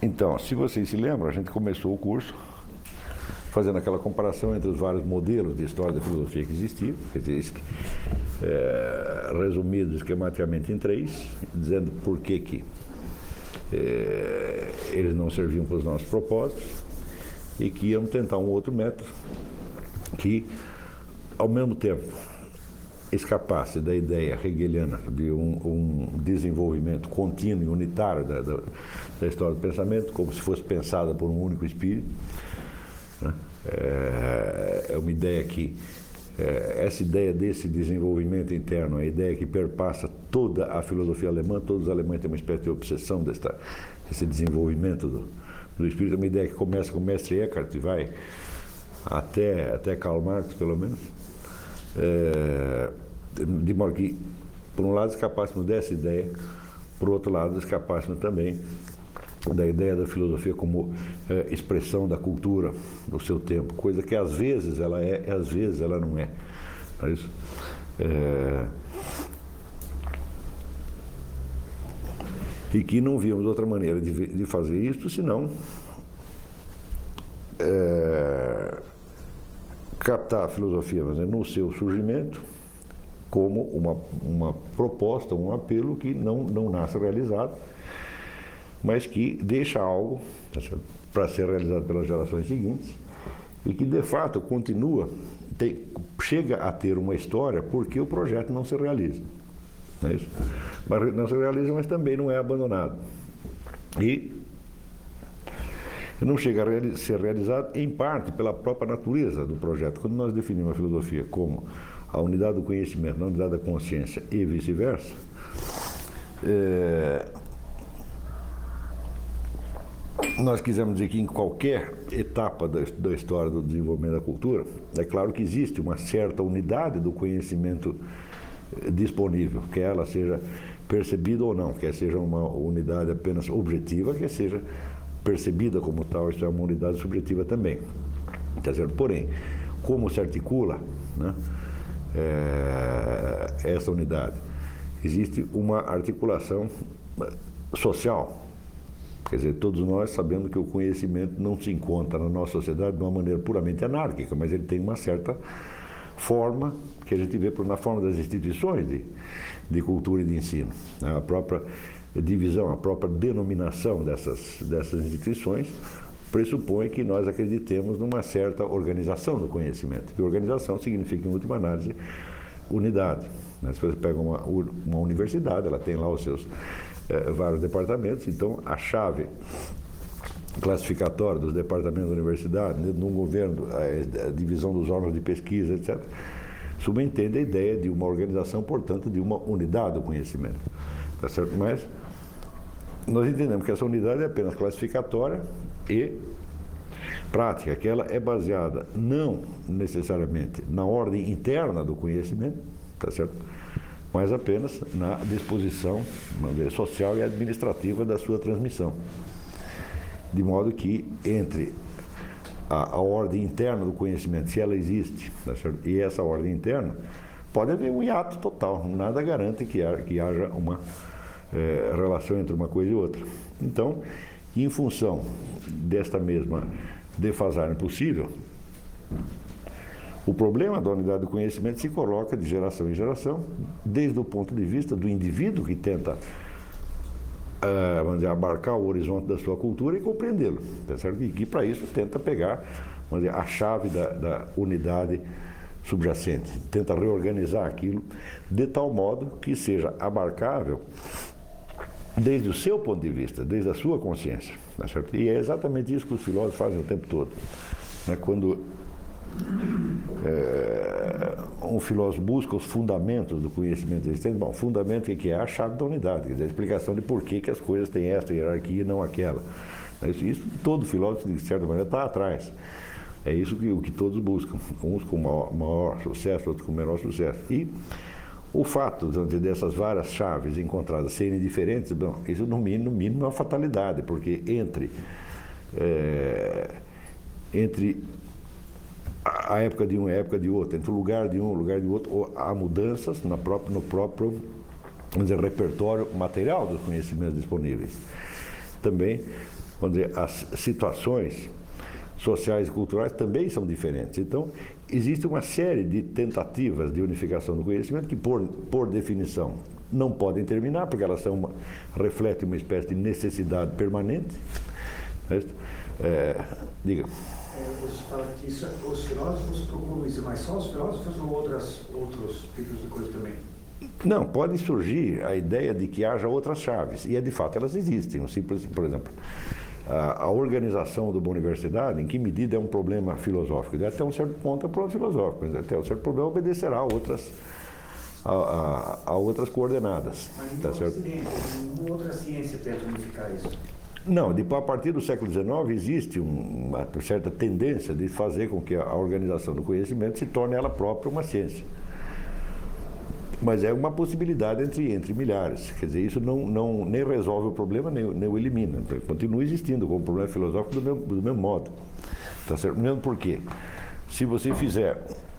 Então, se vocês se lembram, a gente começou o curso fazendo aquela comparação entre os vários modelos de história da filosofia que existiam, quer dizer, resumido esquematicamente em 3, dizendo por que eles não serviam para os nossos propósitos e que iam tentar um outro método que, ao mesmo tempo, escapasse da ideia hegeliana de um desenvolvimento contínuo e unitário da história do pensamento, como se fosse pensada por um único espírito, né? É uma ideia que, essa ideia desse desenvolvimento interno, a ideia que perpassa toda a filosofia alemã, todos os alemães têm uma espécie de obsessão desse desenvolvimento do espírito, é uma ideia que começa com o mestre Eckhart e vai até Karl Marx, pelo menos, de modo que, por um lado, escapássemos dessa ideia, por outro lado, escapássemos também da ideia da filosofia como expressão da cultura do seu tempo, coisa que às vezes ela é e às vezes ela não é. Não é isso? E que não víamos outra maneira de fazer isso senão captar a filosofia, mas no seu surgimento, como uma proposta, um apelo que não nasce realizado, mas que deixa algo para ser realizado pelas gerações seguintes e que, de fato, chega a ter uma história porque o projeto não se realiza. Não é isso? Mas não se realiza, mas também não é abandonado. E não chega a ser realizado, em parte, pela própria natureza do projeto. Quando nós definimos a filosofia como a unidade do conhecimento, a unidade da consciência e vice-versa, nós quisemos dizer que em qualquer etapa da história do desenvolvimento da cultura, é claro que existe uma certa unidade do conhecimento disponível, que ela seja percebida ou não, quer seja uma unidade apenas objetiva, quer seja percebida como tal, isso é uma unidade subjetiva também. Tá certo? Porém, como se articula, né, essa unidade? Existe uma articulação social. Quer dizer, todos nós sabemos que o conhecimento não se encontra na nossa sociedade de uma maneira puramente anárquica, mas ele tem uma certa forma que a gente vê na forma das instituições de cultura e de ensino. A própria divisão, a própria denominação dessas instituições pressupõe que nós acreditemos numa certa organização do conhecimento. E organização significa, em última análise, unidade. Se você pega uma universidade, ela tem lá os seus vários departamentos, então a chave classificatória dos departamentos da universidade, no governo, a divisão dos órgãos de pesquisa, etc., subentende a ideia de uma organização, portanto, de uma unidade do conhecimento. Tá certo? Mas nós entendemos que essa unidade é apenas classificatória e prática, que ela é baseada não necessariamente na ordem interna do conhecimento, tá certo? Mas apenas na disposição, vamos dizer, social e administrativa da sua transmissão. De modo que entre a ordem interna do conhecimento, se ela existe, tá certo? E essa ordem interna, pode haver um hiato total, nada garante que haja uma relação entre uma coisa e outra. Então, em função desta mesma defasagem possível, o problema da unidade do conhecimento se coloca de geração em geração, desde o ponto de vista do indivíduo que tenta vamos dizer, abarcar o horizonte da sua cultura e compreendê-lo, tá certo? E que para isso tenta pegar, vamos dizer, a chave da unidade subjacente, tenta reorganizar aquilo de tal modo que seja abarcável desde o seu ponto de vista, desde a sua consciência, tá certo? E é exatamente isso que os filósofos fazem o tempo todo, né? Quando um filósofo busca os fundamentos do conhecimento existente, bom, fundamento que é a chave da unidade, quer dizer, a explicação de por que as coisas têm esta hierarquia e não aquela. Isso todo filósofo, de certa maneira, está atrás. É isso que todos buscam, uns com maior sucesso, outros com menor sucesso. E o fato dessas várias chaves encontradas serem diferentes, bom, isso no mínimo é uma fatalidade, porque entre a época de um e a época de outro, entre o lugar de um e o lugar de outro, há mudanças no próprio vamos dizer, repertório material dos conhecimentos disponíveis. Também, vamos dizer, as situações sociais e culturais também são diferentes. Então, existe uma série de tentativas de unificação do conhecimento que, por definição, não podem terminar, porque elas refletem uma espécie de necessidade permanente. Diga. Você fala que os filósofos procuram isso, mas só os filósofos ou outros tipos de coisa também? Não, pode surgir a ideia de que haja outras chaves, e de fato elas existem. Por exemplo, a organização de uma universidade, em que medida é um problema filosófico? Até um certo ponto é um problema filosófico, mas até um certo problema obedecerá a outras coordenadas. Mas em tá certo? nenhuma outra ciência tenta unificar isso? Não, a partir do século XIX existe uma certa tendência de fazer com que a organização do conhecimento se torne ela própria uma ciência. Mas é uma possibilidade entre milhares. Quer dizer, isso nem resolve o problema, nem o elimina. Continua existindo como problema filosófico do mesmo modo. Tá certo? Mesmo porque, se você fizer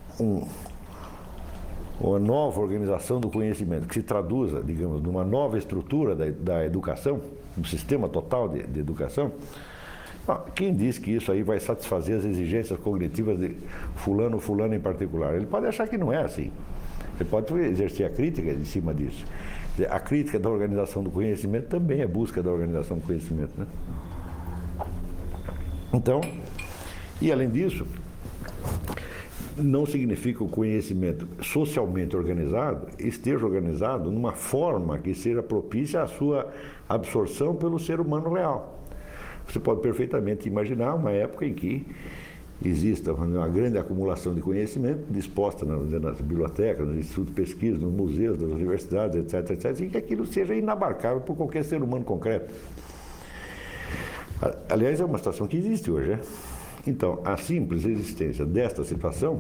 uma nova organização do conhecimento que se traduza, digamos, numa nova estrutura da educação, um sistema total de educação, quem diz que isso aí vai satisfazer as exigências cognitivas de fulano em particular? Ele pode achar que não é assim. Ele pode exercer a crítica em cima disso. A crítica da organização do conhecimento também é busca da organização do conhecimento, né? Então, e além disso, não significa que o conhecimento socialmente organizado esteja organizado numa forma que seja propícia à sua absorção pelo ser humano real. Você pode perfeitamente imaginar uma época em que exista uma grande acumulação de conhecimento disposta nas bibliotecas, nos institutos de pesquisa, nos museus, nas universidades, etc., e que aquilo seja inabarcável por qualquer ser humano concreto. Aliás, é uma situação que existe hoje, né? Então, a simples existência desta situação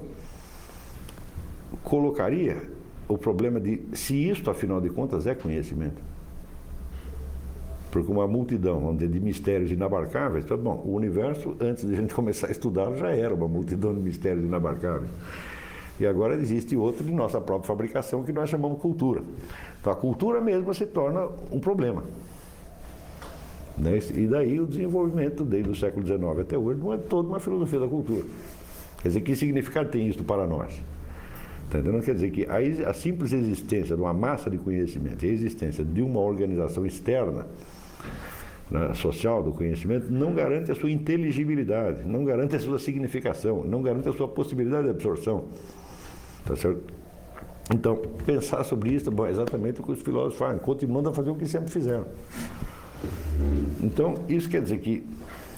colocaria o problema de se isto, afinal de contas, é conhecimento. Porque uma multidão, vamos dizer, de mistérios inabarcáveis, então, bom, o universo, antes de a gente começar a estudá-lo, já era uma multidão de mistérios inabarcáveis. E agora existe outro de nossa própria fabricação que nós chamamos cultura. Então, a cultura mesmo se torna um problema. Né? E daí o desenvolvimento, desde o século XIX até hoje, não é toda uma filosofia da cultura. Quer dizer, que significado tem isso para nós? Tá entendendo? Quer dizer que a simples existência de uma massa de conhecimento e a existência de uma organização externa, né, social do conhecimento, não garante a sua inteligibilidade, não garante a sua significação, não garante a sua possibilidade de absorção. Tá certo? Então, pensar sobre isso, bom, é exatamente o que os filósofos fazem, continuando a fazer o que sempre fizeram. Então, isso quer dizer que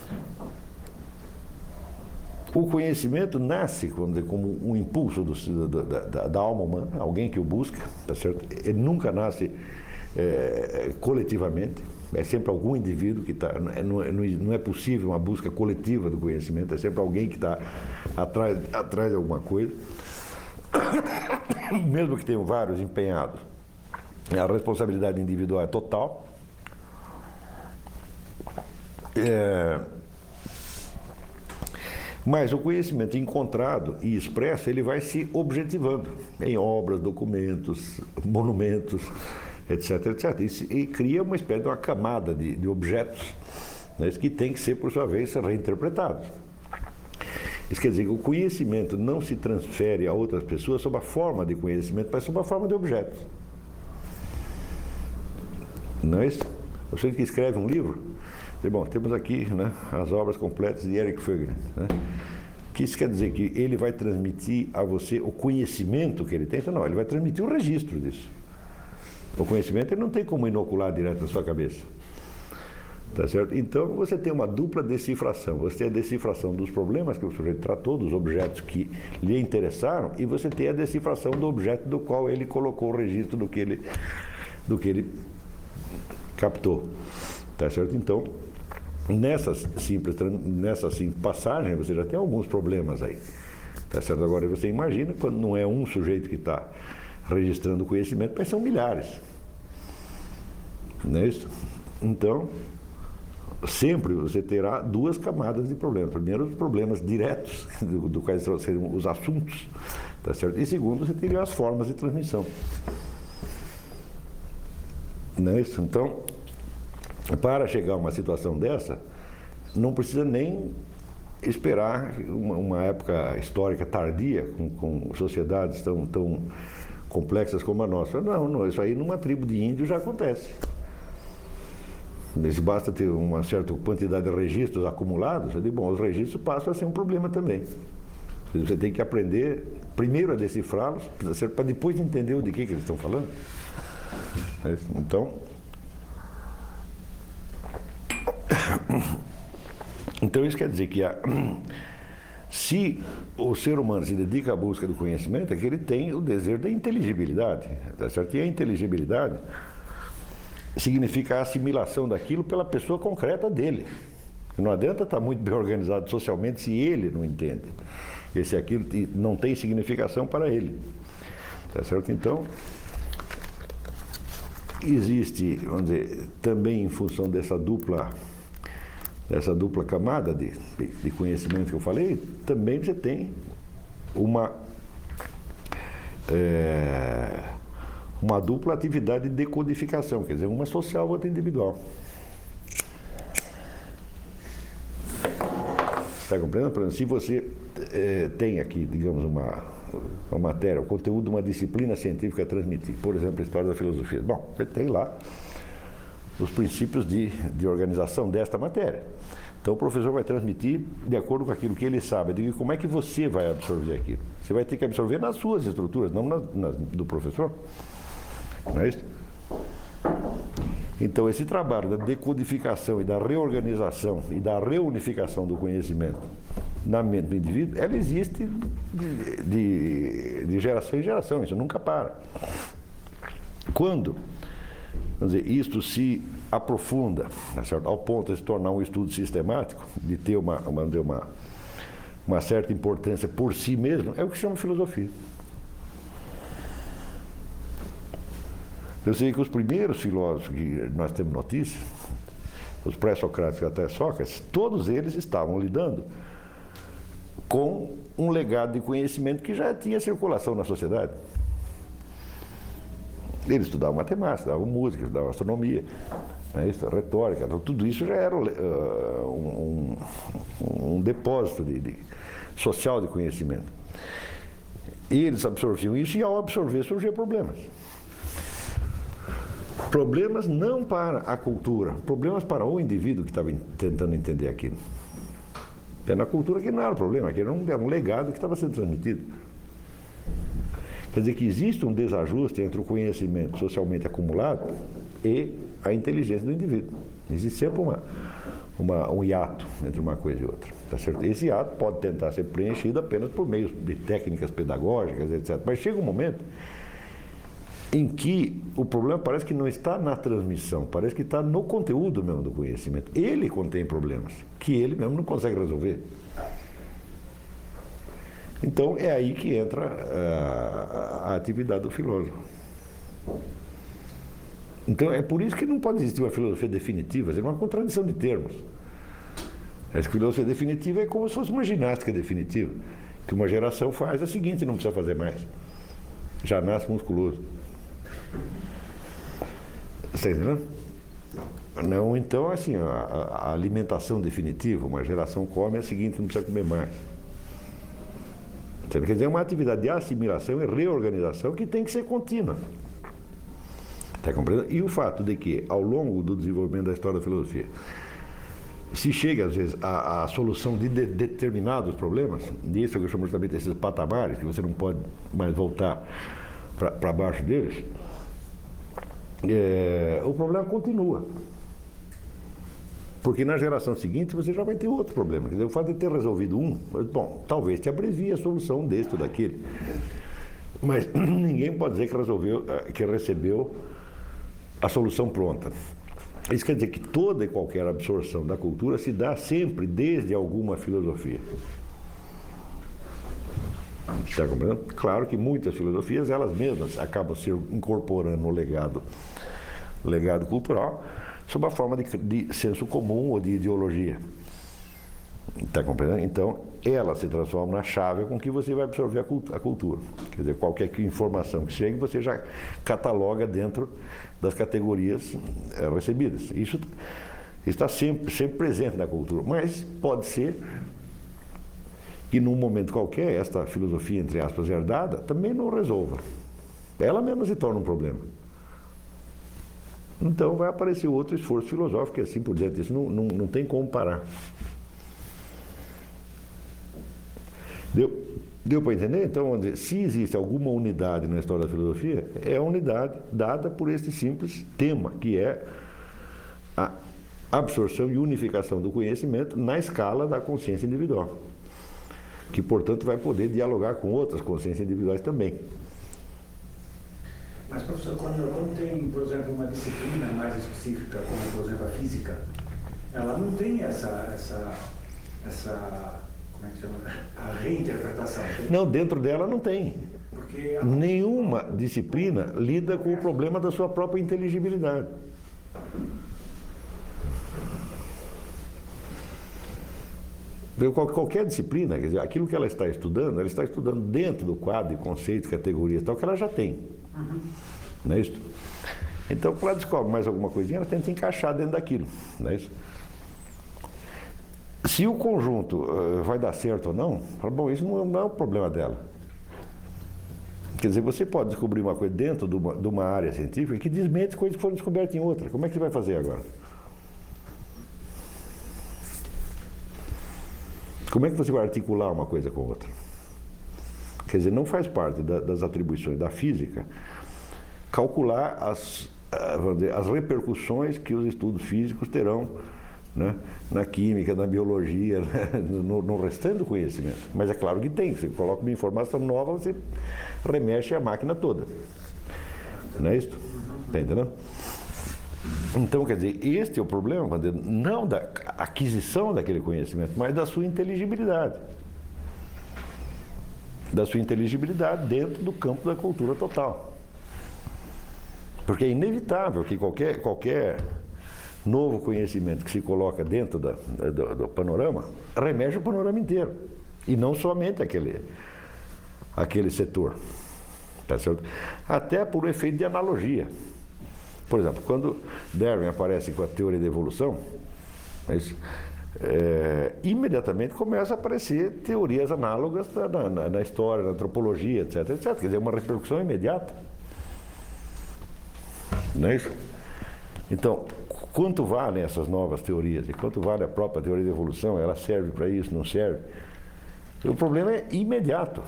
o conhecimento nasce, vamos dizer, como um impulso da alma humana, alguém que o busca, tá certo? Ele nunca nasce coletivamente, é sempre algum indivíduo que está. Não é possível uma busca coletiva do conhecimento, é sempre alguém que está atrás de alguma coisa, mesmo que tenham vários empenhados. A responsabilidade individual é total. Mas o conhecimento encontrado e expresso, ele vai se objetivando em obras, documentos, monumentos, etc., etc. E cria uma espécie de uma camada de objetos, né, que tem que ser, por sua vez, reinterpretados. Isso quer dizer que o conhecimento não se transfere a outras pessoas sob a forma de conhecimento, mas sob a forma de objetos. Não é isso? Você que escreve um livro, bom, temos aqui, né, as obras completas de Eric Fögner, né? Que isso quer dizer que ele vai transmitir a você o conhecimento que ele tem? Não, ele vai transmitir o registro disso. O conhecimento ele não tem como inocular direto na sua cabeça. Tá certo? Então você tem uma dupla decifração. Você tem a decifração dos problemas que o sujeito tratou, dos objetos que lhe interessaram, e você tem a decifração do objeto do qual ele colocou o registro do que ele captou. Tá certo? Então, nessa simples passagem, você já tem alguns problemas aí. Tá certo? Agora você imagina quando não é um sujeito que está registrando o conhecimento, mas são milhares. Não é isso? Então, sempre você terá duas camadas de problemas. Primeiro, os problemas diretos, do quais seriam os assuntos. Tá certo? E segundo, você teria as formas de transmissão. Não é isso? Então, para chegar a uma situação dessa, não precisa nem esperar uma época histórica tardia, com sociedades tão complexas como a nossa. Não, isso aí numa tribo de índios já acontece. Se basta ter uma certa quantidade de registros acumulados, os registros passam a ser um problema também. Você tem que aprender primeiro a decifrá-los, para depois entender de que eles estão falando. Então isso quer dizer que se o ser humano se dedica à busca do conhecimento, é que ele tem o desejo da inteligibilidade, tá certo? E a inteligibilidade significa a assimilação daquilo pela pessoa concreta dele. Não adianta estar muito bem organizado socialmente se ele não entende. Esse aquilo não tem significação para ele. Tá certo? Então, existe, vamos dizer, também em função dessa dupla camada de conhecimento que eu falei, também você tem uma dupla atividade de decodificação, quer dizer, uma social e outra individual. Está compreendendo? Por exemplo, se você tem aqui, digamos, uma matéria, o conteúdo de uma disciplina científica a transmitir, por exemplo, a história da filosofia. Bom, você tem lá os princípios de organização desta matéria. Então o professor vai transmitir de acordo com aquilo que ele sabe. De como é que você vai absorver aquilo? Você vai ter que absorver nas suas estruturas, não do professor. Não é isso? Então esse trabalho da decodificação e da reorganização e da reunificação do conhecimento na mente do indivíduo, ela existe de geração em geração, isso nunca para. Quando, vamos dizer, isto se aprofunda, certo? Ao ponto de se tornar um estudo sistemático, de ter uma certa importância por si mesmo, é o que se chama filosofia. Eu sei que os primeiros filósofos que nós temos notícia, os pré-socráticos até Sócrates, todos eles estavam lidando com um legado de conhecimento que já tinha circulação na sociedade. Eles estudavam matemática, estudavam música, estudavam astronomia, né, retórica, então, tudo isso já era um depósito social de conhecimento. E eles absorviam isso e ao absorver surgiam problemas. Problemas não para a cultura, problemas para o indivíduo que estava tentando entender aquilo. É na cultura que não era problema, que era um legado que estava sendo transmitido. Quer dizer que existe um desajuste entre o conhecimento socialmente acumulado e a inteligência do indivíduo. Existe sempre um hiato entre uma coisa e outra. Tá certo? Esse hiato pode tentar ser preenchido apenas por meio de técnicas pedagógicas, etc. Mas chega um momento em que o problema parece que não está na transmissão, parece que está no conteúdo mesmo do conhecimento. Ele contém problemas que ele mesmo não consegue resolver. Então é aí que entra a atividade do filósofo. Então é por isso que não pode existir uma filosofia definitiva, é uma contradição de termos. Essa filosofia definitiva é como se fosse uma ginástica definitiva, que uma geração faz a seguinte, não precisa fazer mais. Já nasce musculoso. Está entendendo? Não, então, assim, a alimentação definitiva, uma geração come, é a seguinte, não precisa comer mais. Quer dizer, é uma atividade de assimilação e reorganização que tem que ser contínua. Está compreendendo? E o fato de que, ao longo do desenvolvimento da história da filosofia, se chega, às vezes, à solução de determinados problemas, disso que eu chamo justamente desses patamares, que você não pode mais voltar para baixo deles, o problema continua. Porque na geração seguinte você já vai ter outro problema. Quer dizer, o fato de ter resolvido um, bom, talvez te abrevie a solução deste ou daquele. Mas ninguém pode dizer que recebeu a solução pronta. Isso quer dizer que toda e qualquer absorção da cultura se dá sempre desde alguma filosofia. Está compreendendo? Claro que muitas filosofias, elas mesmas, acabam se incorporando o legado cultural sob a forma de senso comum ou de ideologia. Está compreendendo? Então, ela se transforma na chave com que você vai absorver a cultura. Quer dizer, qualquer informação que chegue, você já cataloga dentro das categorias recebidas. está sempre presente na cultura, mas pode ser que num momento qualquer esta filosofia, entre aspas, herdada, também não resolva. Ela mesma se torna um problema. Então vai aparecer outro esforço filosófico e assim por diante. Isso não tem como parar. Deu para entender? Então, vamos dizer, se existe alguma unidade na história da filosofia, é a unidade dada por esse simples tema, que é a absorção e unificação do conhecimento na escala da consciência individual, que, portanto, vai poder dialogar com outras consciências individuais também. Mas, professor, quando tem, por exemplo, uma disciplina mais específica, como, por exemplo, a física, ela não tem essa como é que chama? A reinterpretação. Não, dentro dela não tem. Porque Nenhuma disciplina lida com o problema da sua própria inteligibilidade. Qualquer disciplina, quer dizer, aquilo que ela está estudando dentro do quadro de conceitos, categorias, tal, que ela já tem. Não é isso? Então, quando ela descobre mais alguma coisinha, ela tenta encaixar dentro daquilo. Não é isso? Se o conjunto vai dar certo ou não, fala, bom, isso não é o problema dela. Quer dizer, você pode descobrir uma coisa dentro de uma área científica que desmente coisas que foram descobertas em outra. Como é que você vai fazer agora? Como é que você vai articular uma coisa com outra? Quer dizer, não faz parte das atribuições da física calcular as repercussões que os estudos físicos terão, né, na química, na biologia, né, no restante do conhecimento. Mas é claro que tem. Você coloca uma informação nova, você remexe a máquina toda. Não é isso? Está entendendo? Então, quer dizer, este é o problema, não da aquisição daquele conhecimento, mas da sua inteligibilidade. Da sua inteligibilidade dentro do campo da cultura total. Porque é inevitável que qualquer novo conhecimento que se coloca dentro do panorama remexe o panorama inteiro. E não somente aquele setor. Tá certo? Até por efeito de analogia. Por exemplo, quando Darwin aparece com a teoria da evolução, imediatamente começa a aparecer teorias análogas na história, na antropologia, etc, etc. Quer dizer, uma repercussão imediata. Não é isso? Então, quanto valem essas novas teorias? E quanto vale a própria teoria da evolução? Ela serve para isso, não serve? O problema é imediato.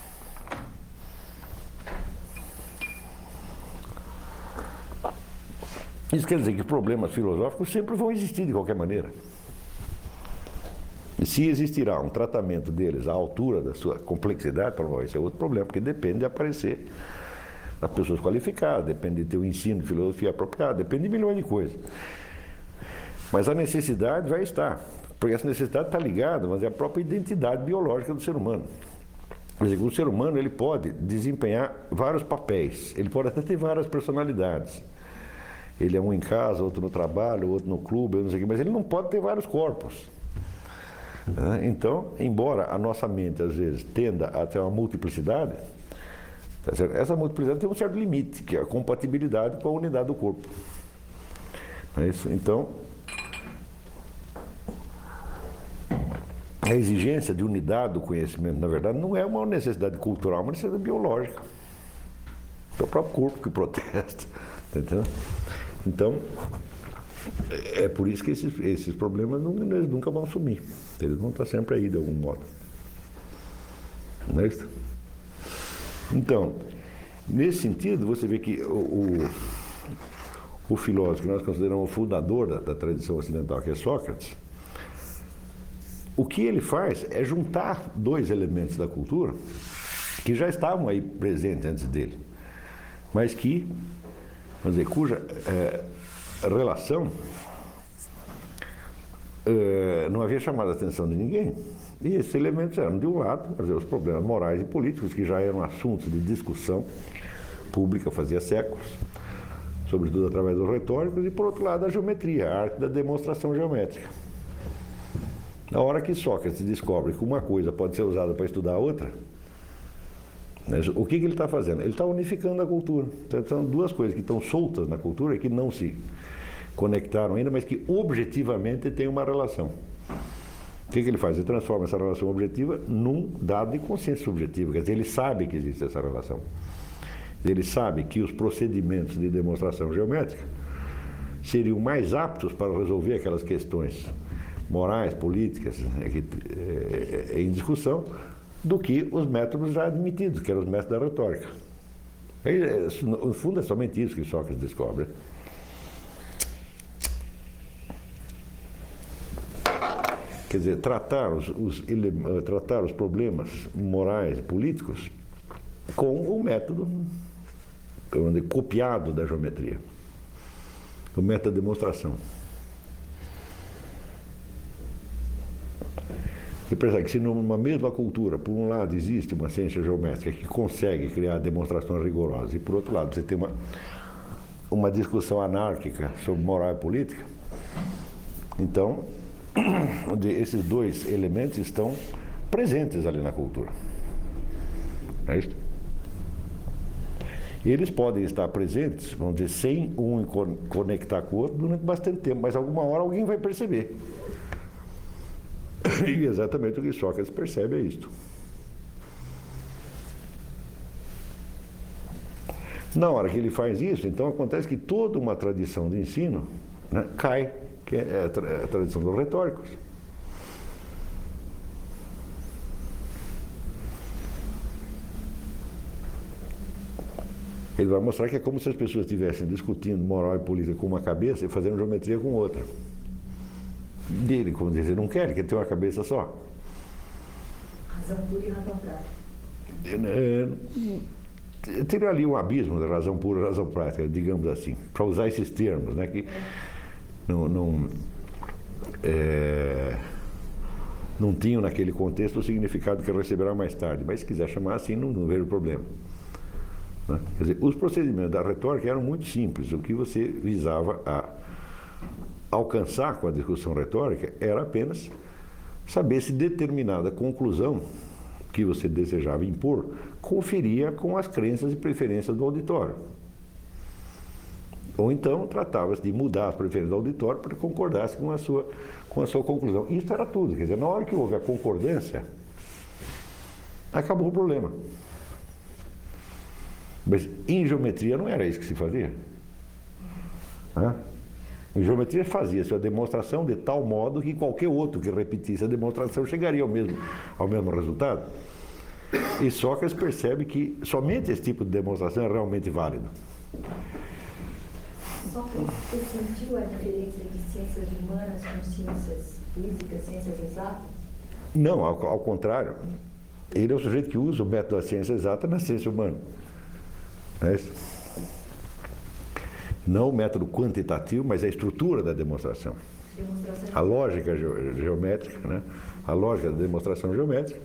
Isso quer dizer que problemas filosóficos sempre vão existir de qualquer maneira. E se existirá um tratamento deles à altura da sua complexidade, esse é outro problema, porque depende de aparecer das pessoas qualificadas, depende de ter um ensino de filosofia apropriado, depende de milhões de coisas. Mas a necessidade vai estar, porque essa necessidade está ligada, mas é a própria identidade biológica do ser humano. Quer dizer, o ser humano ele pode desempenhar vários papéis, ele pode até ter várias personalidades. Ele é um em casa, outro no trabalho, outro no clube, não sei o quê, mas ele não pode ter vários corpos. Então, embora a nossa mente, às vezes, tenda a ter uma multiplicidade, tá certo? Essa multiplicidade tem um certo limite, que é a compatibilidade com a unidade do corpo. É isso? Então, a exigência de unidade do conhecimento, na verdade, não é uma necessidade cultural, é uma necessidade biológica. É o próprio corpo que protesta. Tá entendendo? Então, é por isso que esses problemas eles nunca vão sumir. Eles vão estar sempre aí, de algum modo. Não é isso? Então, nesse sentido, você vê que o filósofo que nós consideramos o fundador da tradição ocidental, que é Sócrates, o que ele faz é juntar dois elementos da cultura que já estavam aí presentes antes dele, mas que, vamos dizer, cuja relação não havia chamado a atenção de ninguém. E esses elementos eram, de um lado, quer dizer, os problemas morais e políticos, que já eram assuntos de discussão pública fazia séculos, sobretudo através dos retóricos, e, por outro lado, a geometria, a arte da demonstração geométrica. Na hora que Sócrates descobre que uma coisa pode ser usada para estudar a outra, né, o que ele está fazendo? Ele está unificando a cultura. Então, são duas coisas que estão soltas na cultura e que não se conectaram ainda, mas que objetivamente tem uma relação. O que ele faz? Ele transforma essa relação objetiva num dado de consciência subjetiva, quer dizer, ele sabe que existe essa relação. Ele sabe que os procedimentos de demonstração geométrica seriam mais aptos para resolver aquelas questões morais, políticas, em discussão, do que os métodos já admitidos, que eram os métodos da retórica. No fundo, é somente isso que Sócrates descobre. Quer dizer, tratar os problemas morais, políticos, com o método copiado da geometria, o método da demonstração. E percebe que se numa mesma cultura, por um lado existe uma ciência geométrica que consegue criar demonstrações rigorosas, e por outro lado você tem uma discussão anárquica sobre moral e política, então onde esses dois elementos estão presentes ali na cultura. É isso? E eles podem estar presentes, vamos dizer, sem um conectar com o outro durante bastante tempo, mas alguma hora alguém vai perceber. E exatamente o que Sócrates percebe é isto. Na hora que ele faz isso, então acontece que toda uma tradição de ensino, né, cai, que é a tradição dos retóricos. Ele vai mostrar que é como se as pessoas estivessem discutindo moral e política com uma cabeça e fazendo geometria com outra. Dele, como dizer, não quer, quer ter uma cabeça só. Razão pura e razão prática. Teria ali um abismo da razão pura e razão prática, digamos assim, para usar esses termos, né, que não tinham naquele contexto o significado que receberá mais tarde, mas se quiser chamar assim, não vejo problema. Né? Quer dizer, os procedimentos da retórica eram muito simples, o que você visava a alcançar com a discussão retórica era apenas saber se determinada conclusão que você desejava impor conferia com as crenças e preferências do auditório. Ou então tratava-se de mudar as preferências do auditório para que concordasse com a sua conclusão. Isso era tudo. Quer dizer, na hora que houve a concordância, acabou o problema. Mas em geometria não era isso que se fazia. Em geometria fazia-se a demonstração de tal modo que qualquer outro que repetisse a demonstração chegaria ao mesmo resultado. E Sócrates percebe que somente esse tipo de demonstração é realmente válido. Sócrates sentiu a diferença de ciências humanas com ciências físicas, ciências exatas? Não, ao contrário. Ele é o sujeito que usa o método da ciência exata na ciência humana. É isso? Não o método quantitativo, mas a estrutura da demonstração. A lógica geométrica, né? A lógica da demonstração geométrica,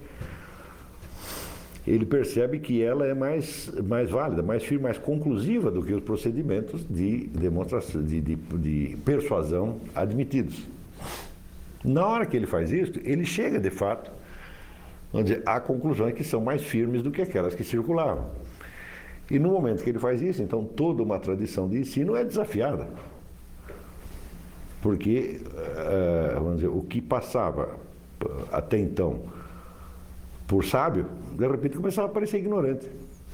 ele percebe que ela é mais válida, mais firme, mais conclusiva do que os procedimentos de demonstração, de persuasão admitidos. Na hora que ele faz isso, ele chega, de fato, vamos dizer, a conclusões que são mais firmes do que aquelas que circulavam. E no momento que ele faz isso, então toda uma tradição de ensino é desafiada. Porque, vamos dizer, o que passava até então por sábio, de repente começava a parecer ignorante.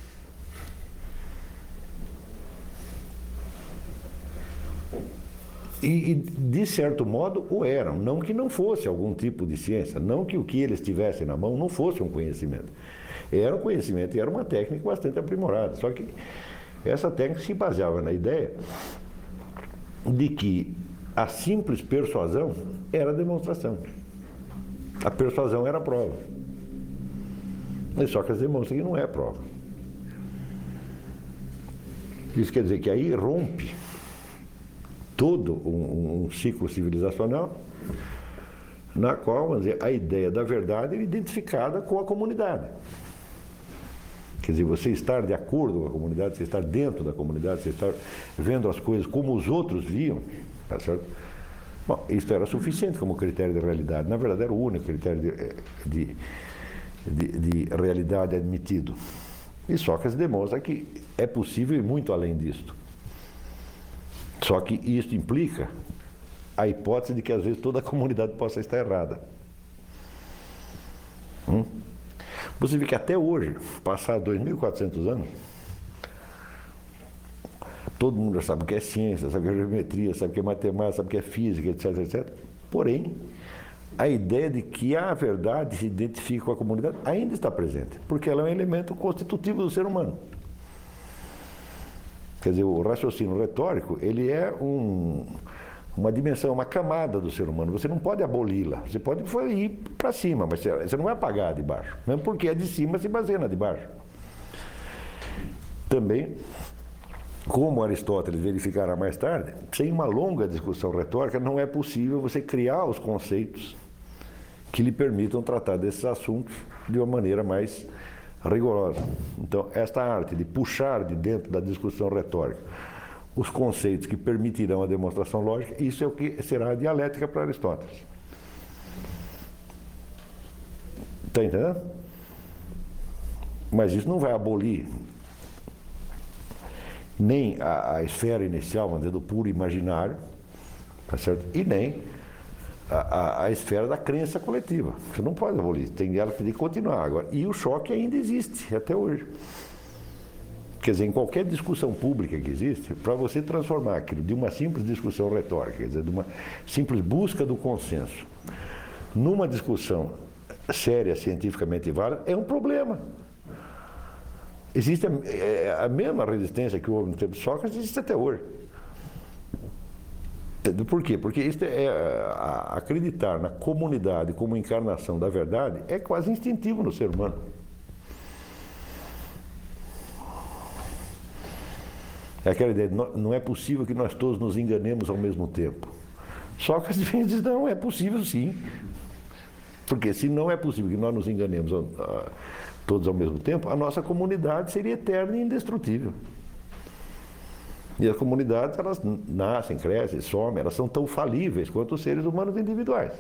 E, de certo modo, o eram. Não que não fosse algum tipo de ciência, não que o que eles tivessem na mão não fosse um conhecimento. Era um conhecimento e era uma técnica bastante aprimorada. Só que essa técnica se baseava na ideia de que a simples persuasão era a demonstração. A persuasão era a prova. Só que as demonstra que não é a prova. Isso quer dizer que aí rompe todo um ciclo civilizacional na qual, vamos dizer, a ideia da verdade é identificada com a comunidade. Quer dizer, você estar de acordo com a comunidade, você estar dentro da comunidade, você estar vendo as coisas como os outros viam, tá certo? Bom, isso era suficiente como critério de realidade. Na verdade, era o único critério de realidade admitido. E Sócrates demonstra que é possível ir muito além disto. Só que isso implica a hipótese de que às vezes toda a comunidade possa estar errada. Você vê que até hoje, passados 2.400 anos, todo mundo já sabe o que é ciência, sabe o que é geometria, sabe o que é matemática, sabe o que é física, etc, etc. Porém, a ideia de que a verdade se identifica com a comunidade ainda está presente, porque ela é um elemento constitutivo do ser humano. Quer dizer, o raciocínio retórico, ele é uma dimensão, uma camada do ser humano. Você não pode aboli-la. Você pode ir para cima, mas você não vai apagar a de baixo. Mesmo porque a de cima se baseia na de baixo. Também, como Aristóteles verificará mais tarde, sem uma longa discussão retórica, não é possível você criar os conceitos que lhe permitam tratar desses assuntos de uma maneira mais rigorosa. Então, esta arte de puxar de dentro da discussão retórica os conceitos que permitirão a demonstração lógica, isso é o que será a dialética para Aristóteles. Está entendendo? Mas isso não vai abolir nem a esfera inicial, vamos dizer, do puro imaginário, tá certo? E nem a esfera da crença coletiva. Você não pode abolir, tem ela que continuar. Agora, e o choque ainda existe, até hoje. Quer dizer, em qualquer discussão pública que existe, para você transformar aquilo de uma simples discussão retórica, quer dizer, de uma simples busca do consenso, numa discussão séria, cientificamente válida, é um problema. Existe a mesma resistência que houve no tempo de Sócrates, existe até hoje. Por quê? Porque isso acreditar na comunidade como encarnação da verdade é quase instintivo no ser humano. É aquela ideia de não é possível que nós todos nos enganemos ao mesmo tempo. Sócrates diz, não, é possível sim. Porque se não é possível que nós nos enganemos todos ao mesmo tempo, a nossa comunidade seria eterna e indestrutível. E as comunidades, elas nascem, crescem, somem, elas são tão falíveis quanto os seres humanos individuais.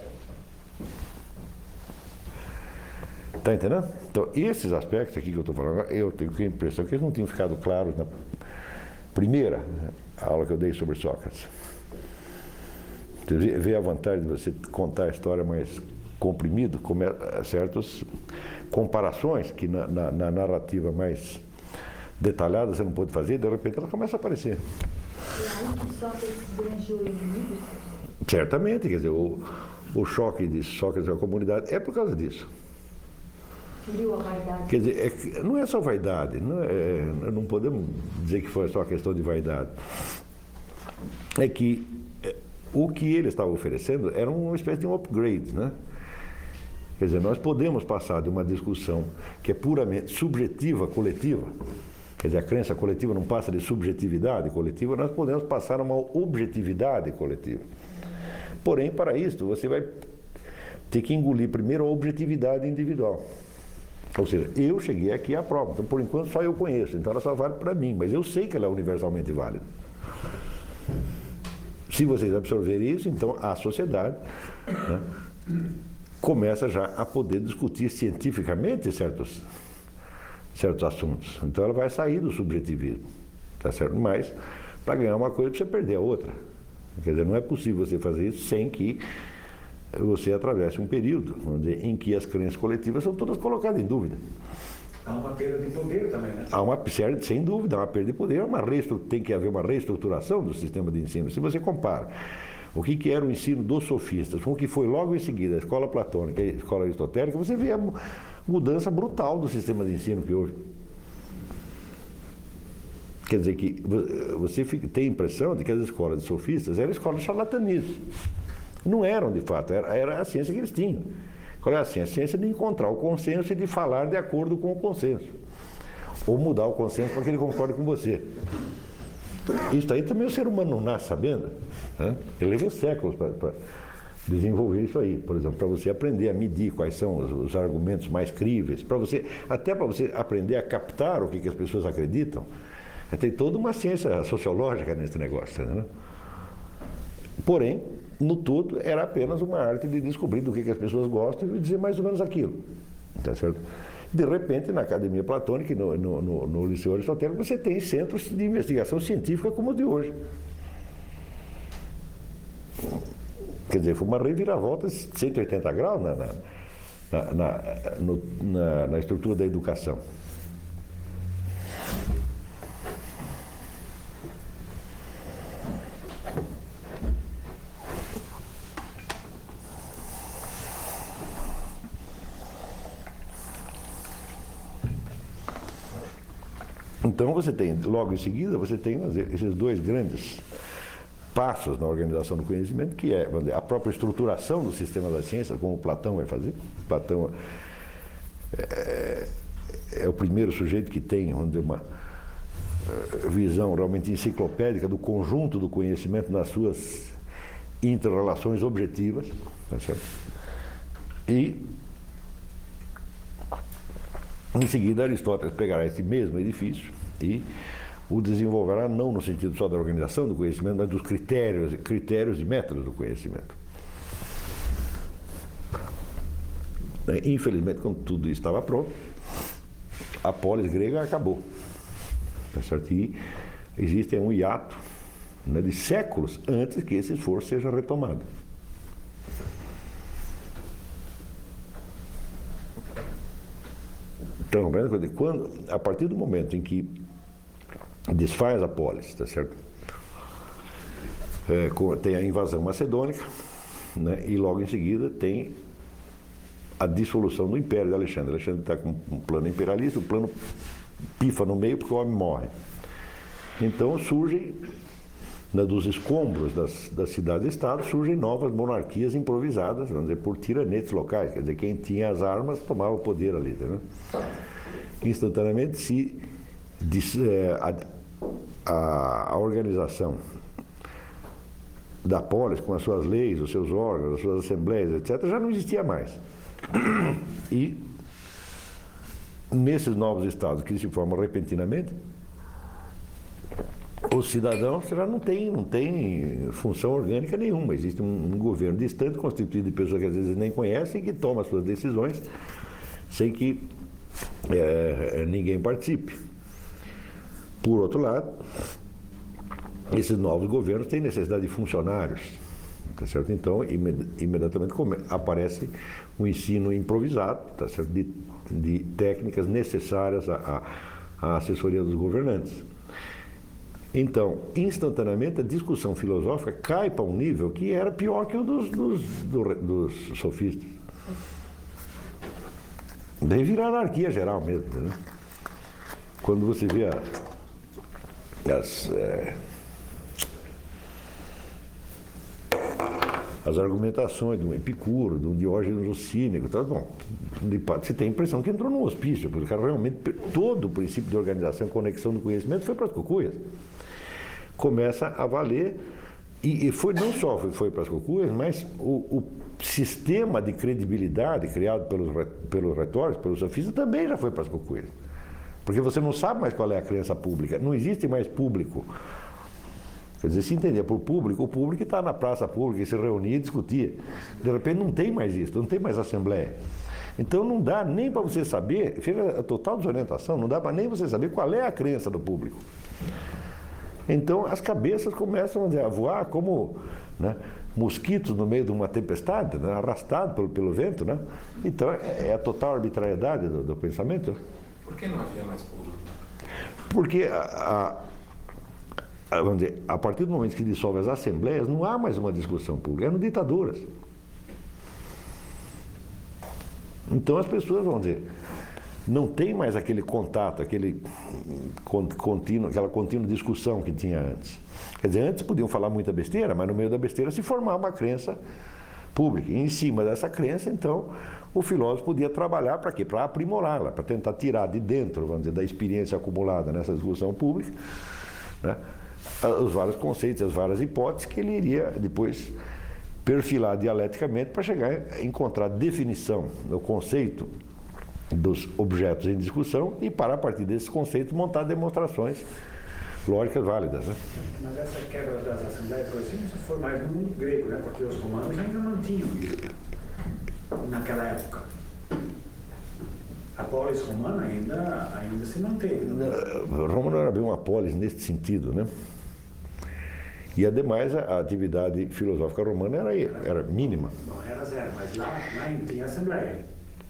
Está entendendo? Então, esses aspectos aqui que eu estou falando, eu tenho a impressão que eles não tinham ficado claros na primeira aula que eu dei sobre Sócrates. Você vê a vantagem de você contar a história mais comprimido, com certas comparações que na narrativa mais detalhada você não pode fazer, de repente ela começa a aparecer. E aí Sócrates granjeou inimigos? Certamente, quer dizer, o choque de Sócrates com a comunidade é por causa disso. Feriu a vaidade? Quer dizer, não é só vaidade, não podemos dizer que foi só questão de vaidade. É que o que ele estava oferecendo era uma espécie de um upgrade, né? Quer dizer, nós podemos passar de uma discussão que é puramente subjetiva, coletiva, quer dizer, a crença coletiva não passa de subjetividade coletiva, nós podemos passar a uma objetividade coletiva. Porém, para isso, você vai ter que engolir primeiro a objetividade individual. Ou seja, eu cheguei aqui à prova, então por enquanto só eu conheço, então ela só vale para mim, mas eu sei que ela é universalmente válida. Se vocês absorverem isso, então a sociedade, né, começa já a poder discutir cientificamente certos assuntos. Então ela vai sair do subjetivismo, tá certo? Mas para ganhar uma coisa precisa perder a outra. Quer dizer, não é possível você fazer isso sem que você atravesse um período, vamos dizer, em que as crenças coletivas são todas colocadas em dúvida. Há uma perda de poder também, né? Sem dúvida, há uma perda de poder, tem que haver uma reestruturação do sistema de ensino. Se você compara o que era o ensino dos sofistas com o que foi logo em seguida a escola platônica e a escola aristotélica, você vê a mudança brutal do sistema de ensino que houve. Quer dizer que você tem a impressão de que as escolas de sofistas eram escolas de charlatanismo. Não eram, de fato, era a ciência que eles tinham. Qual é a ciência? A ciência de encontrar o consenso e de falar de acordo com o consenso. Ou mudar o consenso para que ele concorde com você. Isso aí também o ser humano não nasce sabendo. Né? Ele levou séculos para desenvolver isso aí. Por exemplo, para você aprender a medir quais são os argumentos mais críveis, até para você aprender a captar o que as pessoas acreditam. Tem toda uma ciência sociológica nesse negócio. Né? Porém, no todo, era apenas uma arte de descobrir do que as pessoas gostam e dizer mais ou menos aquilo. Tá certo? De repente, na Academia Platônica e no Liceu Aristotélico, você tem centros de investigação científica como o de hoje. Quer dizer, foi uma reviravolta de 180 graus na estrutura da educação. Então você tem, logo em seguida, você tem esses dois grandes passos na organização do conhecimento, que é, vamos dizer, a própria estruturação do sistema da ciência, como Platão vai fazer. Platão é o primeiro sujeito que tem, vamos dizer, uma visão realmente enciclopédica do conjunto do conhecimento nas suas inter-relações objetivas, tá certo? E em seguida, Aristóteles pegará esse mesmo edifício e o desenvolverá não no sentido só da organização do conhecimento, mas dos critérios e métodos do conhecimento. Infelizmente, quando tudo isso estava pronto, a polis grega acabou. Tá certo? E existe um hiato, né, de séculos antes que esse esforço seja retomado. Então, a partir do momento em que desfaz a polis, tá certo? Tem a invasão macedônica, né, e logo em seguida tem a dissolução do Império de Alexandre. Alexandre está com um plano imperialista, o plano pifa no meio porque o homem morre. Então surgem, né, dos escombros das cidades-estado, surgem novas monarquias improvisadas, vamos dizer, por tiranetes locais. Quer dizer, quem tinha as armas tomava o poder ali. Né? Instantaneamente a organização da polis, com as suas leis, os seus órgãos, as suas assembleias, etc., já não existia mais. E nesses novos estados que se formam repentinamente, os cidadãos já não têm função orgânica nenhuma. Existe um governo distante, constituído de pessoas que às vezes nem conhecem e que tomam as suas decisões sem que ninguém participe. Por outro lado, esses novos governos têm necessidade de funcionários, tá certo? Então, imediatamente aparece um ensino improvisado, tá certo? De técnicas necessárias à assessoria dos governantes. Então, instantaneamente, a discussão filosófica cai para um nível que era pior que o dos sofistas. Daí vira anarquia geral mesmo, né? Quando você vê as argumentações de um Epicuro, de um Diógenes o Cínico, tá bom, você tem a impressão que entrou num hospício, porque o cara realmente, todo o princípio de organização e conexão do conhecimento foi para as cucuias. Começa a valer, e foi não só foi para as cucuias, mas o sistema de credibilidade criado pelos retóricos, pelos sofistas, também já foi para as cucuias. Porque você não sabe mais qual é a crença pública, não existe mais público. Quer dizer, se entender por público, o público está na praça pública, se reunia e discutia. De repente não tem mais isso, não tem mais assembleia. Então não dá nem para você saber, fica a total desorientação, não dá para nem você saber qual é a crença do público. Então as cabeças começam a voar como, né, mosquitos no meio de uma tempestade, né, arrastados pelo vento. Né? Então é a total arbitrariedade do pensamento. Por que não havia mais público? Porque vamos dizer, a partir do momento que dissolve as assembleias, não há mais uma discussão pública, eram ditaduras. Então as pessoas, vamos dizer, não tem mais aquele contato, aquela contínua discussão que tinha antes. Quer dizer, antes podiam falar muita besteira, mas no meio da besteira se formava uma crença pública. E em cima dessa crença, então, o filósofo podia trabalhar para quê? Para aprimorá-la, para tentar tirar de dentro, vamos dizer, da experiência acumulada nessa discussão pública, né, os vários conceitos, as várias hipóteses que ele iria depois perfilar dialeticamente para chegar a encontrar definição no conceito dos objetos em discussão e, para a partir desses conceitos, montar demonstrações lógicas válidas. Né? Mas essa quebra das assembleias, por exemplo, se for mais no mundo grego, né? Porque os romanos ainda mantinham isso naquela época. A polis romana ainda se manteve. Roma não era bem uma polis nesse sentido, né? E, ademais, a atividade filosófica romana era mínima. Não era zero, mas lá tinha assembleia.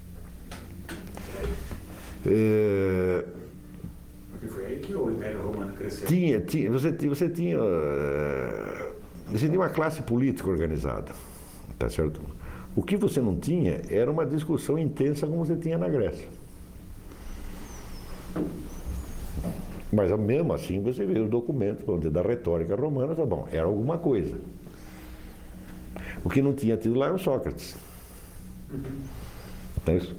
Porque foi aí que o Império Romano cresceu. Você tinha uma classe política organizada, tá certo? O que você não tinha era uma discussão intensa como você tinha na Grécia. Mas mesmo assim você vê os documentos da retórica romana, tá bom, era alguma coisa. O que não tinha tido lá era o Sócrates. É isso?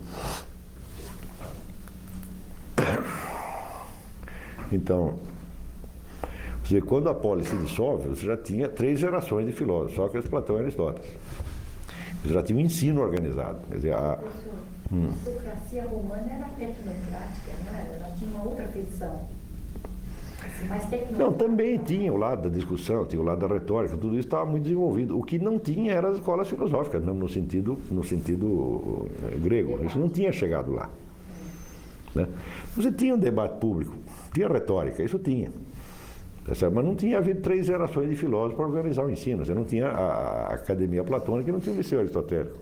Então, quando a polis se dissolve, você já tinha 3 gerações de filósofos, Sócrates, Platão e Aristóteles. Você já tinha um ensino organizado. Quer dizer, A democracia romana era tecnocrática, não era? Ela tinha uma outra feição. Mais tecnocrática. Não, também tinha o lado da discussão, tinha o lado da retórica, tudo isso estava muito desenvolvido. O que não tinha eram as escolas filosóficas, mesmo no sentido grego. Isso não tinha chegado lá. Né? Você tinha um debate público, tinha retórica, isso tinha. Mas não tinha havido 3 gerações de filósofos para organizar o ensino. Você não tinha a academia platônica e não tinha o liceu aristotélico.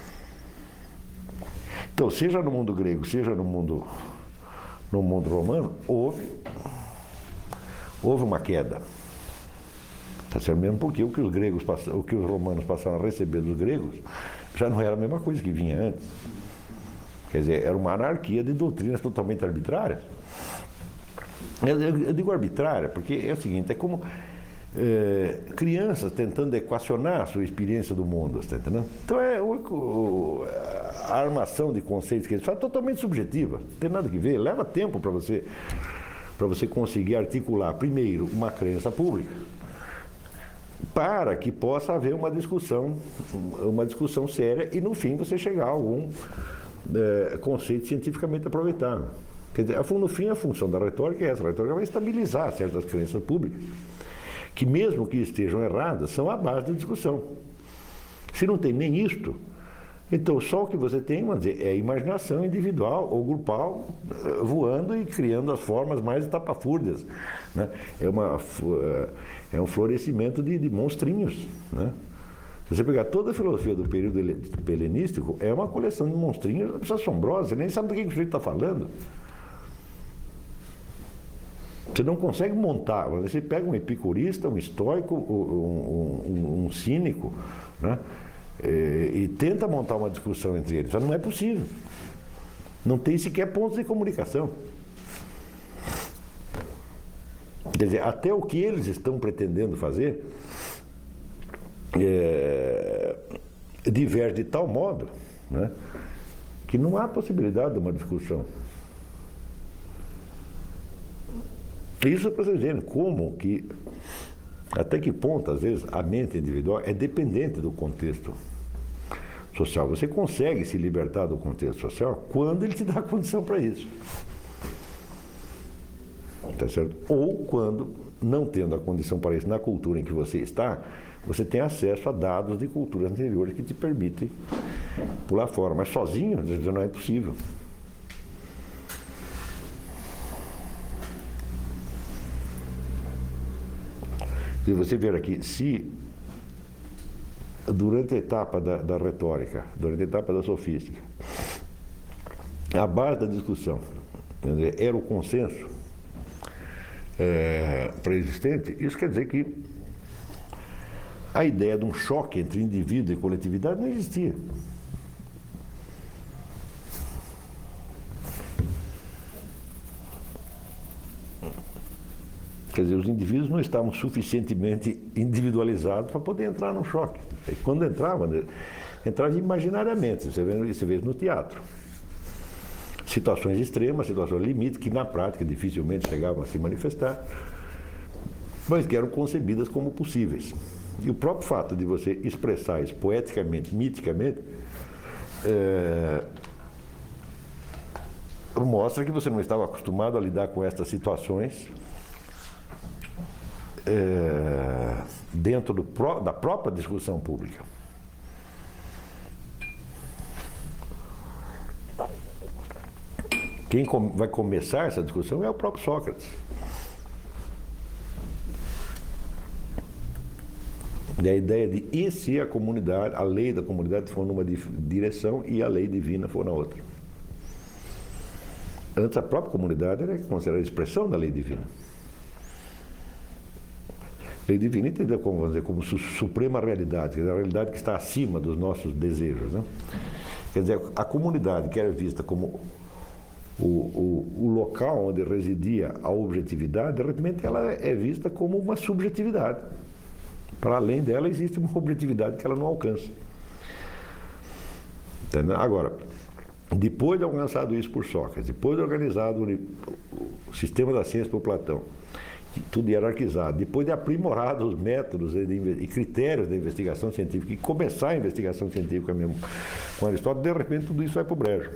Então, seja no mundo grego, seja no mundo romano, houve uma queda. Tá certo? Mesmo porque o que os romanos passaram a receber dos gregos já não era a mesma coisa que vinha antes. Quer dizer, era uma anarquia de doutrinas totalmente arbitrárias. Eu digo arbitrária porque é o seguinte, é como crianças tentando equacionar a sua experiência do mundo, tá entendendo? Então a armação de conceitos que eles fazem é totalmente subjetiva, não tem nada que ver, leva tempo para você conseguir articular, primeiro, uma crença pública, para que possa haver uma discussão séria e, no fim, você chegar a algum conceito cientificamente aproveitável. Quer dizer, no fim, a função da retórica é essa. A retórica vai estabilizar certas crenças públicas, que mesmo que estejam erradas, são a base da discussão. Se não tem nem isto, então só o que você tem, vamos dizer, é a imaginação individual ou grupal voando e criando as formas mais estapafúrdias. Né? É um florescimento de monstrinhos. Né? Se você pegar toda a filosofia do período helenístico, é uma coleção de monstrinhos assombrosos, você nem sabe do que o sujeito está falando. Você não consegue montar. Você pega um epicurista, um estoico, um cínico, né? E tenta montar uma discussão entre eles. Mas não é possível. Não tem sequer pontos de comunicação. Quer dizer, até o que eles estão pretendendo fazer diverge de tal modo, né, que não há possibilidade de uma discussão. Isso para vocês verem como que, até que ponto, às vezes, a mente individual é dependente do contexto social. Você consegue se libertar do contexto social quando ele te dá condição para isso. Tá certo? Ou quando, não tendo a condição para isso na cultura em que você está, você tem acesso a dados de culturas anteriores que te permitem pular fora. Mas sozinho, não é possível. Se você ver aqui, se durante a etapa da retórica, durante a etapa da sofística, a base da discussão era o consenso pré-existente, isso quer dizer que a ideia de um choque entre indivíduo e coletividade não existia. Quer dizer, os indivíduos não estavam suficientemente individualizados para poder entrar num choque. E quando entrava imaginariamente, você vê no teatro. Situações extremas, situações limite, que na prática dificilmente chegavam a se manifestar, mas que eram concebidas como possíveis. E o próprio fato de você expressar isso poeticamente, miticamente, mostra que você não estava acostumado a lidar com estas situações dentro da própria discussão pública. Quem vai começar essa discussão é o próprio Sócrates. E a ideia de e se a comunidade, a lei da comunidade for numa direção e a lei divina for na outra. Antes a própria comunidade era considerada a expressão da lei divina. Lei divina entendida como, vamos dizer, como suprema realidade, quer dizer, a realidade que está acima dos nossos desejos, né? Quer dizer, a comunidade que era vista como o local onde residia a objetividade, de repente ela é vista como uma subjetividade. Para além dela existe uma objetividade que ela não alcança. Entendeu? Agora, depois de alcançado isso por Sócrates, depois de organizado o sistema da ciência por Platão, tudo hierarquizado, depois de aprimorado os métodos e critérios da investigação científica e começar a investigação científica mesmo com Aristóteles, de repente tudo isso vai para o brejo.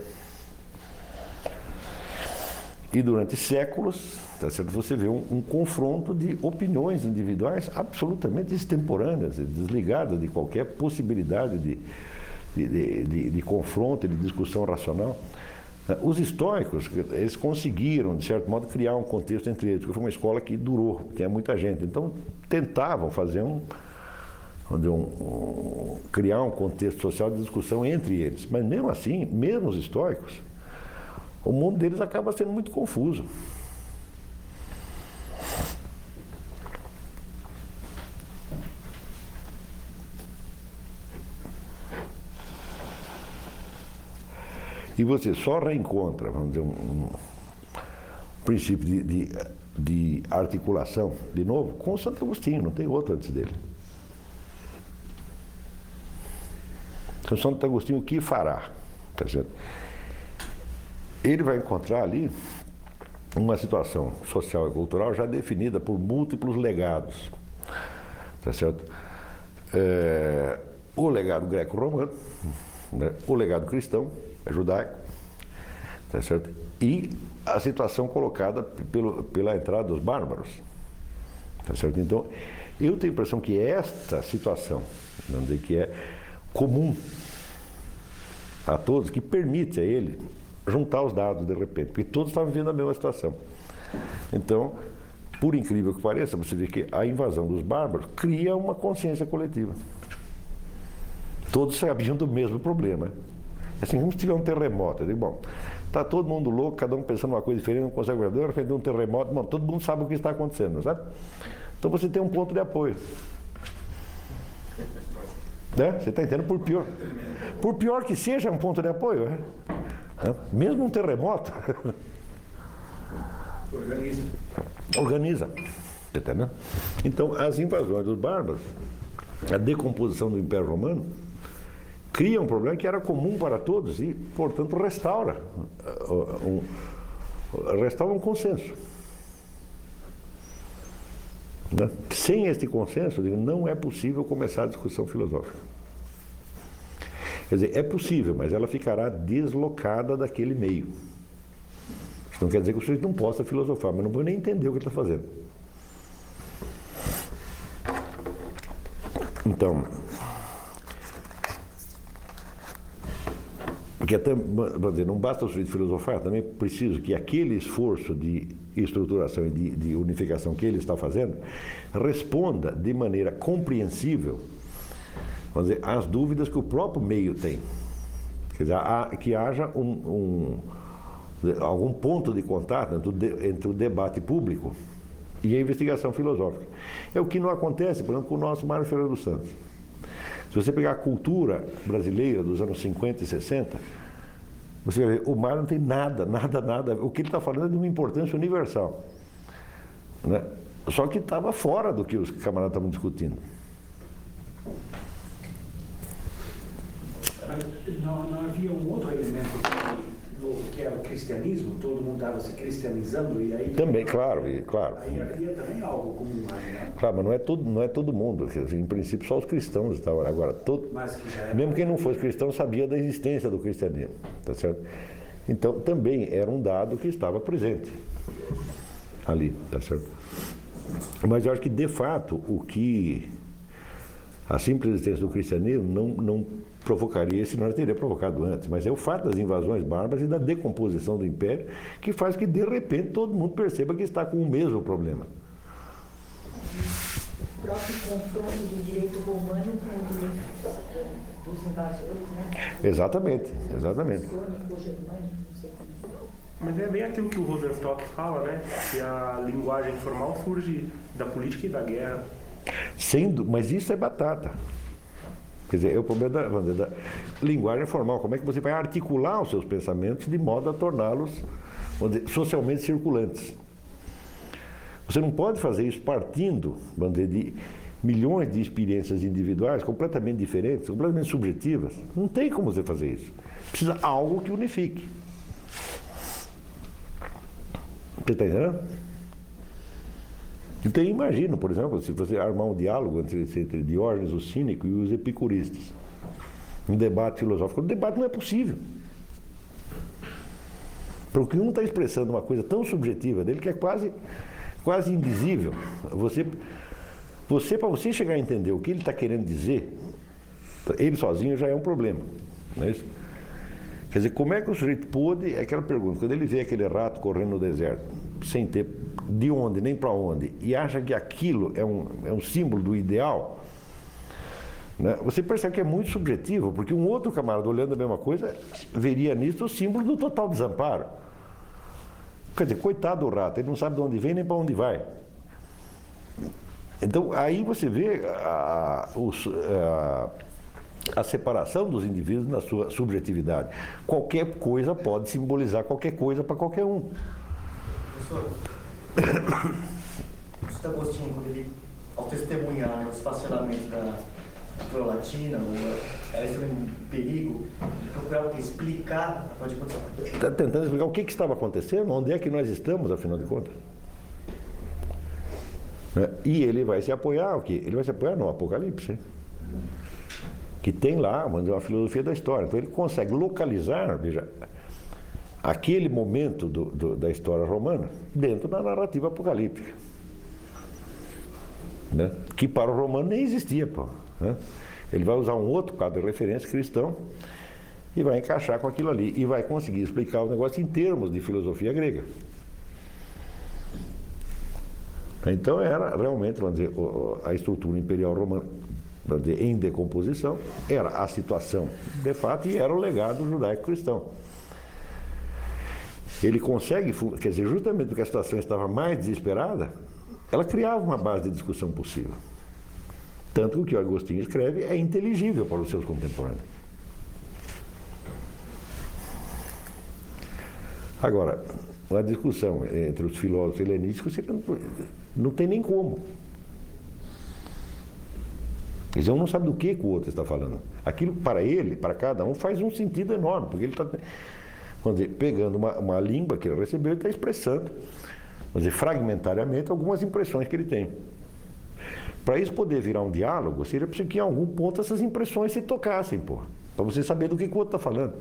E durante séculos, tá certo, você vê um confronto de opiniões individuais absolutamente extemporâneas, desligadas de qualquer possibilidade de confronto, de discussão racional. Os estoicos, eles conseguiram, de certo modo, criar um contexto entre eles, porque foi uma escola que durou, tinha muita gente. Então, tentavam fazer criar um contexto social de discussão entre eles. Mas, mesmo assim, mesmo os estoicos, o mundo deles acaba sendo muito confuso. E você só reencontra, vamos dizer, um princípio de articulação, de novo, com o Santo Agostinho, não tem outro antes dele. Então, Santo Agostinho, o que fará? Tá certo? Ele vai encontrar ali uma situação social e cultural já definida por múltiplos legados. Tá certo? O legado greco-romano, né? O legado cristão, judaico, tá certo? E a situação colocada pela entrada dos bárbaros. Tá certo? Então, eu tenho a impressão que esta situação, vamos dizer, que é comum a todos, que permite a ele juntar os dados de repente, porque todos estavam vivendo a mesma situação. Então, por incrível que pareça, você vê que a invasão dos bárbaros cria uma consciência coletiva. Todos sabiam do mesmo problema. Assim, como se tiver um terremoto. Eu digo, bom, está todo mundo louco, cada um pensando uma coisa diferente, não consegue ver, de repente um terremoto, bom, todo mundo sabe o que está acontecendo, sabe? Então você tem um ponto de apoio. Né? Você está entendendo? Por pior que seja, é um ponto de apoio. Né? Mesmo um terremoto. Organiza. Entendeu? Então, as invasões dos bárbaros, a decomposição do Império Romano, cria um problema que era comum para todos e, portanto, restaura um consenso. Né? Sem este consenso, eu digo, não é possível começar a discussão filosófica. Quer dizer, é possível, mas ela ficará deslocada daquele meio. Isso não quer dizer que o sujeito não possa filosofar, mas não pode nem entender o que ele está fazendo. Então, porque até, vou dizer, não basta o sujeito filosofar, também é preciso que aquele esforço de estruturação e de unificação que ele está fazendo responda de maneira compreensível, vamos dizer, às dúvidas que o próprio meio tem. Quer dizer, que haja algum ponto de contato entre o debate público e a investigação filosófica. É o que não acontece, por exemplo, com o nosso Mário Ferreira dos Santos. Se você pegar a cultura brasileira dos anos 50 e 60, você vai ver, o Mário não tem nada. O que ele está falando é de uma importância universal. Né? Só que estava fora do que os camaradas estavam discutindo. Não havia um outro elemento que era o cristianismo, todo mundo estava se cristianizando e aí... Também, claro. Aí havia também algo comum, né? Claro, mas não é todo mundo. Em princípio, só os cristãos estavam. Agora, mesmo quem não fosse cristão sabia da existência do cristianismo. Tá certo? Então, também era um dado que estava presente ali. Tá certo? Mas eu acho que, de fato, a simples existência do cristianismo não provocaria, senão já teria provocado antes. Mas é o fato das invasões bárbaras e da decomposição do império que faz que, de repente, todo mundo perceba que está com o mesmo problema. próprio confronto do direito romano com o direito dos invasores, né? Exatamente, exatamente. Germânico, não sei como. Mas é bem aquilo que o Rosenstock fala, né? Que a linguagem formal surge da política e da guerra. Mas isso é batata. Quer dizer, é o problema da linguagem formal. Como é que você vai articular os seus pensamentos de modo a torná-los socialmente circulantes? Você não pode fazer isso partindo, vamos dizer, de milhões de experiências individuais completamente diferentes, completamente subjetivas. Não tem como você fazer isso. Precisa de algo que unifique. Você está entendendo? Então, imagina, por exemplo, se você armar um diálogo entre Diógenes, o cínico, e os epicuristas. Um debate filosófico. O debate não é possível. Porque um está expressando uma coisa tão subjetiva dele que é quase indizível. Para você chegar a entender o que ele está querendo dizer, ele sozinho já é um problema. Não é isso? Quer dizer, como é que o sujeito pôde, é aquela pergunta, quando ele vê aquele rato correndo no deserto, sem ter de onde nem para onde, e acha que aquilo é um símbolo do ideal, né? Você percebe que é muito subjetivo, porque um outro camarada olhando a mesma coisa, veria nisso o símbolo do total desamparo. Quer dizer, coitado do rato, ele não sabe de onde vem nem para onde vai. Então, aí você vê a separação dos indivíduos na sua subjetividade. Qualquer coisa pode simbolizar qualquer coisa para qualquer um. Professor, o Santo Agostinho, quando ele, ao testemunhar o esfacelamento da prolatina, era esse um perigo, ele procurava explicar, afinal de contas. Está tentando explicar o que estava acontecendo, onde é que nós estamos, afinal de contas. E ele vai se apoiar o quê? Ele vai se apoiar no Apocalipse, que tem lá, vamos dizer, uma filosofia da história. Então ele consegue localizar, veja, aquele momento da história romana dentro da narrativa apocalíptica, né? Que para o romano nem existia, pô, né? Ele vai usar um outro quadro de referência cristão e vai encaixar com aquilo ali e vai conseguir explicar o negócio em termos de filosofia grega. Então era realmente, vamos dizer, a estrutura imperial romana, vamos dizer, em decomposição, era a situação de fato e era o legado judaico-cristão. Ele consegue, quer dizer, justamente porque a situação estava mais desesperada, ela criava uma base de discussão possível. Tanto que o que o Agostinho escreve é inteligível para os seus contemporâneos. Agora, a discussão entre os filósofos helenísticos não tem nem como. Eles não sabem do que o outro está falando. Aquilo para ele, para cada um, faz um sentido enorme, porque ele está, vamos dizer, pegando uma língua que ele recebeu e está expressando, vamos dizer, fragmentariamente, algumas impressões que ele tem. Para isso poder virar um diálogo, seria preciso que em algum ponto essas impressões se tocassem, pô, para você saber do que o outro está falando.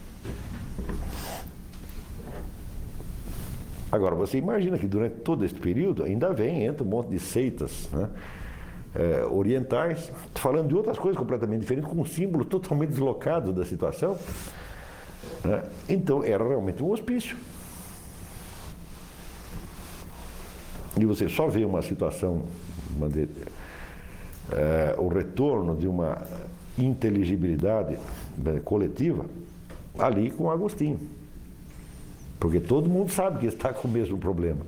Agora, você imagina que durante todo esse período ainda entra um monte de seitas, né, orientais, falando de outras coisas completamente diferentes, com um símbolo totalmente deslocado da situação, né? Então era realmente um hospício. E você só vê uma situação, o retorno de uma inteligibilidade coletiva ali com Agostinho. Porque todo mundo sabe que está com o mesmo problema.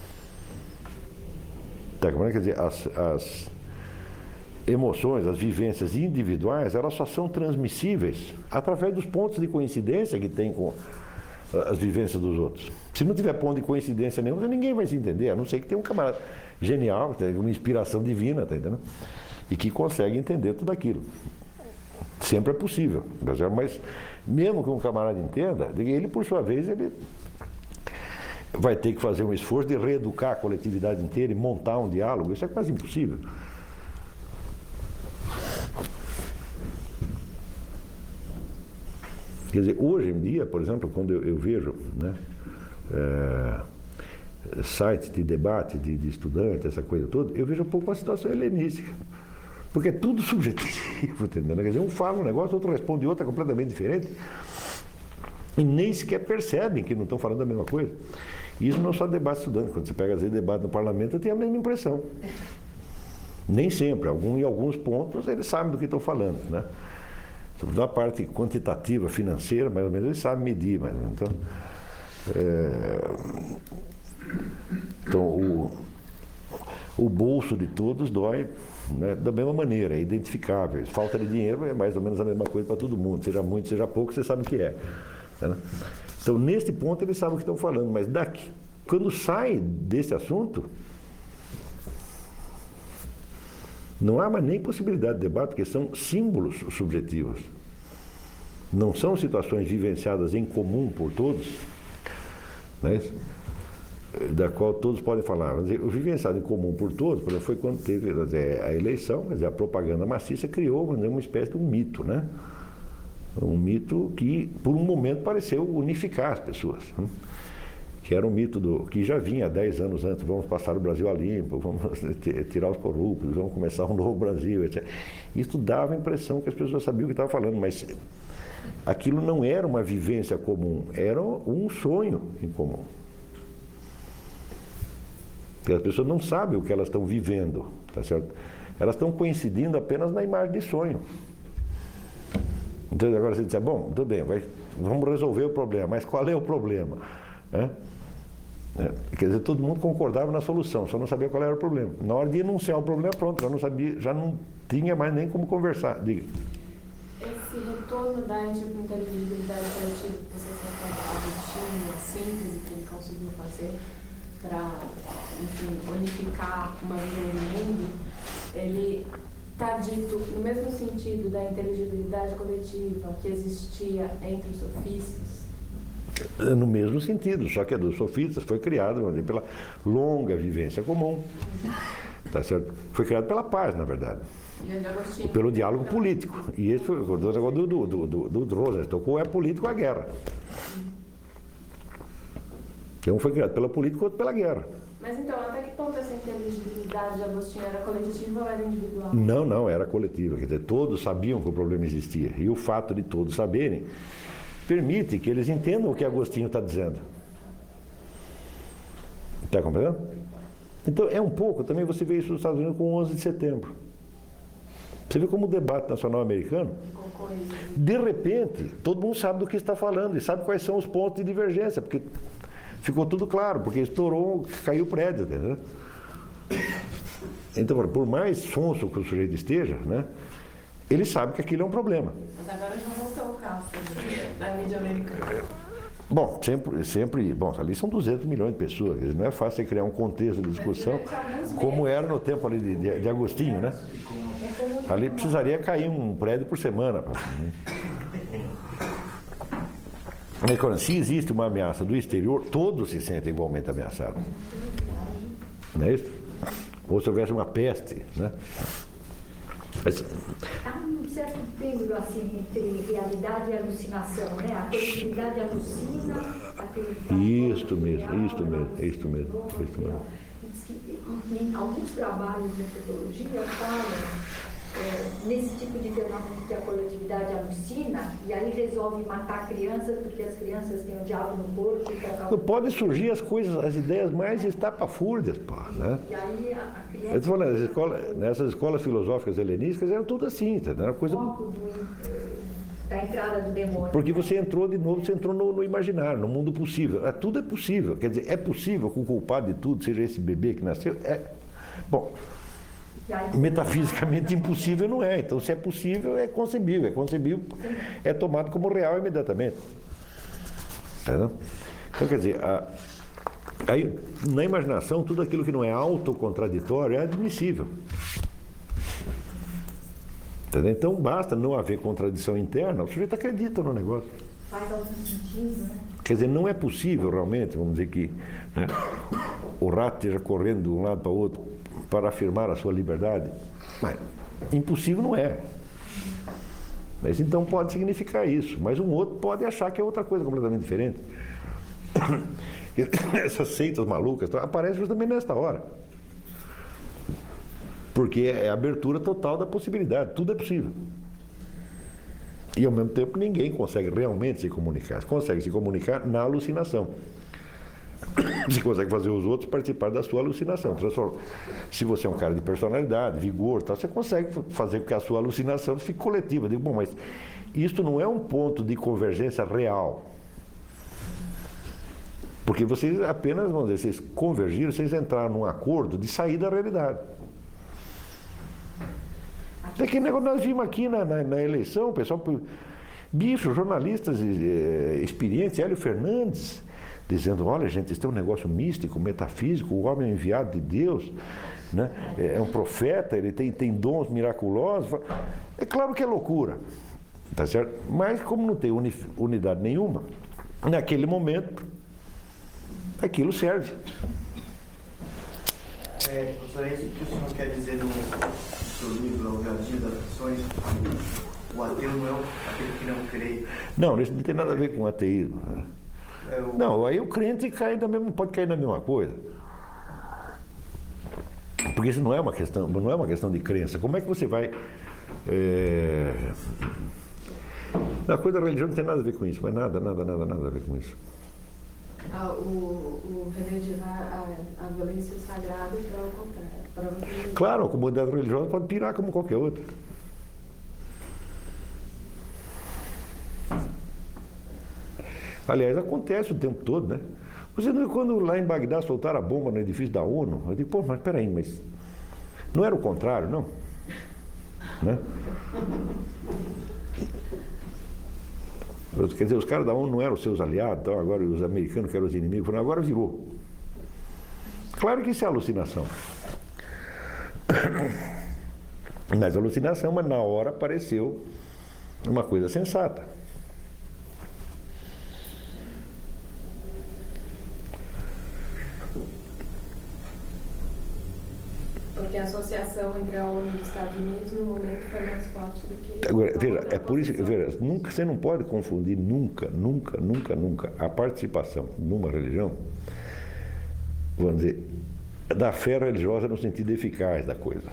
Tá, como é que quer dizer, as emoções, as vivências individuais, elas só são transmissíveis através dos pontos de coincidência que tem com as vivências dos outros. Se não tiver ponto de coincidência nenhuma, ninguém vai se entender, a não ser que tenha um camarada genial, que tem uma inspiração divina, tá entendendo? E que consegue entender tudo aquilo. Sempre é possível, mas mesmo que um camarada entenda, ele, por sua vez, ele vai ter que fazer um esforço de reeducar a coletividade inteira e montar um diálogo. Isso é quase impossível. Quer dizer, hoje em dia, por exemplo, quando eu vejo, né, sites de debate de estudantes, essa coisa toda, eu vejo um pouco a situação helenística. Porque é tudo subjetivo, entendeu? Quer dizer, um fala um negócio, outro responde outra completamente diferente. E nem sequer percebem que não estão falando a mesma coisa. E isso não é só debate estudante. Quando você pega, às vezes, debate no parlamento, eu tenho a mesma impressão. Nem sempre, em alguns pontos eles sabem do que estão falando, né? Da parte quantitativa, financeira, mais ou menos, eles sabem medir, mas então o bolso de todos dói, né, da mesma maneira, é identificável. Falta de dinheiro é mais ou menos a mesma coisa para todo mundo, seja muito, seja pouco, você sabe o que é. Né? Então, neste ponto, eles sabem o que estão falando, mas daqui, quando sai desse assunto, não há mais nem possibilidade de debate, porque são símbolos subjetivos. Não são situações vivenciadas em comum por todos, né, da qual todos podem falar. O vivenciado em comum por todos, por exemplo, foi quando teve a eleição, quer dizer, a propaganda maciça criou uma espécie de um mito, né? Um mito que, por um momento, pareceu unificar as pessoas. Né? Que era um mito que já vinha 10 anos antes, vamos passar o Brasil a limpo, vamos tirar os corruptos, vamos começar um novo Brasil, etc. Isso dava a impressão que as pessoas sabiam o que estavam falando, mas aquilo não era uma vivência comum, era um sonho em comum. Porque as pessoas não sabem o que elas estão vivendo, tá certo? Elas estão coincidindo apenas na imagem de sonho. Então agora você diz, bom, tudo bem, vamos resolver o problema, mas qual é o problema? Quer dizer, todo mundo concordava na solução, só não sabia qual era o problema. Na hora de enunciar o problema, pronto, já não tinha mais nem como conversar. Diga. Esse retorno da inteligibilidade coletiva que você falou, a síntese que ele conseguiu fazer para, enfim, unificar uma visão do mundo, ele está dito no mesmo sentido da inteligibilidade coletiva que existia entre os sofistas? No mesmo sentido, só que a dos sofistas foi criada pela longa vivência comum, tá certo? Foi criada pela paz, na verdade, pelo diálogo político. E esse foi o negócio do Rosa, tocou é político a guerra. Então foi criado pela política ou pela guerra. Mas então, até que ponto essa inteligibilidade de Agostinho era coletiva ou era individual? Não, era coletiva. Quer dizer, todos sabiam que o problema existia. E o fato de todos saberem permite que eles entendam o que Agostinho está dizendo. Está compreendendo? Então, é um pouco, também você vê isso nos Estados Unidos com o 11 de setembro. Você vê como o debate nacional americano, de repente, todo mundo sabe do que está falando e sabe quais são os pontos de divergência, porque ficou tudo claro, porque estourou, caiu o prédio. Né? Então, por mais sonso que o sujeito esteja, né, ele sabe que aquilo é um problema. Mas agora já vão ser o caso da mídia americana. Bom, sempre, ali são 200 milhões de pessoas, não é fácil você criar um contexto de discussão como era no tempo ali de Agostinho, né? Ali precisaria cair um prédio por semana. Mas se existe uma ameaça do exterior, todos se sentem igualmente ameaçados. Não é isso? Ou se houvesse uma peste, né? Mas, há um certo pêndulo assim entre realidade e alucinação, né? A coletividade alucina, a coletividade Isto mesmo. Em alguns trabalhos de metodologia falam nesse tipo de fenômeno que a coletividade alucina e aí resolve matar crianças porque as crianças têm o diabo no corpo. Não pode surgir as ideias mais estapafúrdias, pô, né? E aí a criança... Eu tô falando, nessas escolas filosóficas helenísticas eram tudo assim, entendeu? Era coisa... da entrada do demônio. Porque você entrou de novo, você entrou no imaginário, no mundo possível. Tudo é possível. Quer dizer, é possível que o culpado de tudo seja esse bebê que nasceu? Bom, metafisicamente impossível não é. Então, se é possível, é concebível. É concebível, é tomado como real imediatamente. Então, quer dizer, aí, na imaginação, tudo aquilo que não é autocontraditório é admissível. Entendeu? Então, basta não haver contradição interna, o sujeito acredita no negócio. Faz algum sentido, né? Quer dizer, não é possível realmente, vamos dizer que, né, o rato esteja correndo de um lado para o outro para afirmar a sua liberdade. Mas impossível não é. Mas então pode significar isso. Mas um outro pode achar que é outra coisa completamente diferente. Essas seitas malucas aparecem justamente nesta hora. Porque é a abertura total da possibilidade. Tudo é possível. E ao mesmo tempo ninguém consegue realmente se comunicar. Consegue se comunicar na alucinação. Você consegue fazer os outros participar da sua alucinação. Se você é um cara de personalidade, vigor, tal, você consegue fazer com que a sua alucinação fique coletiva. Eu digo, bom, mas isso não é um ponto de convergência real. Porque vocês apenas, vamos dizer, vocês convergiram, vocês entraram num acordo de sair da realidade. É que negócio nós vimos aqui na eleição, pessoal, bicho, jornalistas experientes, Hélio Fernandes, dizendo, olha gente, isso é um negócio místico, metafísico, o homem é enviado de Deus, né? É um profeta, ele tem dons miraculosos. É claro que é loucura, tá certo? Mas como não tem unidade nenhuma, naquele momento, aquilo serve. Professor, é isso que o senhor quer dizer no seu livro, O Jardim das Aflições? O ateu não é aquele que não crê. Não, isso não tem nada a ver com ateísmo. Não, aí o crente pode cair na mesma coisa. Porque isso não é uma questão de crença. Como é que você vai... A coisa da religião não tem nada a ver com isso, mas nada a ver com isso. O René diz a violência sagrada para o contrário. Claro, a comunidade religiosa pode pirar como qualquer outra. Aliás, acontece o tempo todo, né? Você não, quando lá em Bagdá soltaram a bomba no edifício da ONU, eu digo, pô, mas peraí, mas não era o contrário, não? Né? Quer dizer, os caras da ONU não eram os seus aliados, então agora os americanos que eram os inimigos, falaram, agora virou. Claro que isso é alucinação. Mas alucinação, mas na hora pareceu uma coisa sensata. Porque a associação entre a ONU e os Estados Unidos no momento foi mais forte do que... Agora, veja, é por isso que você não pode confundir nunca a participação numa religião, vamos dizer, da fé religiosa no sentido eficaz da coisa.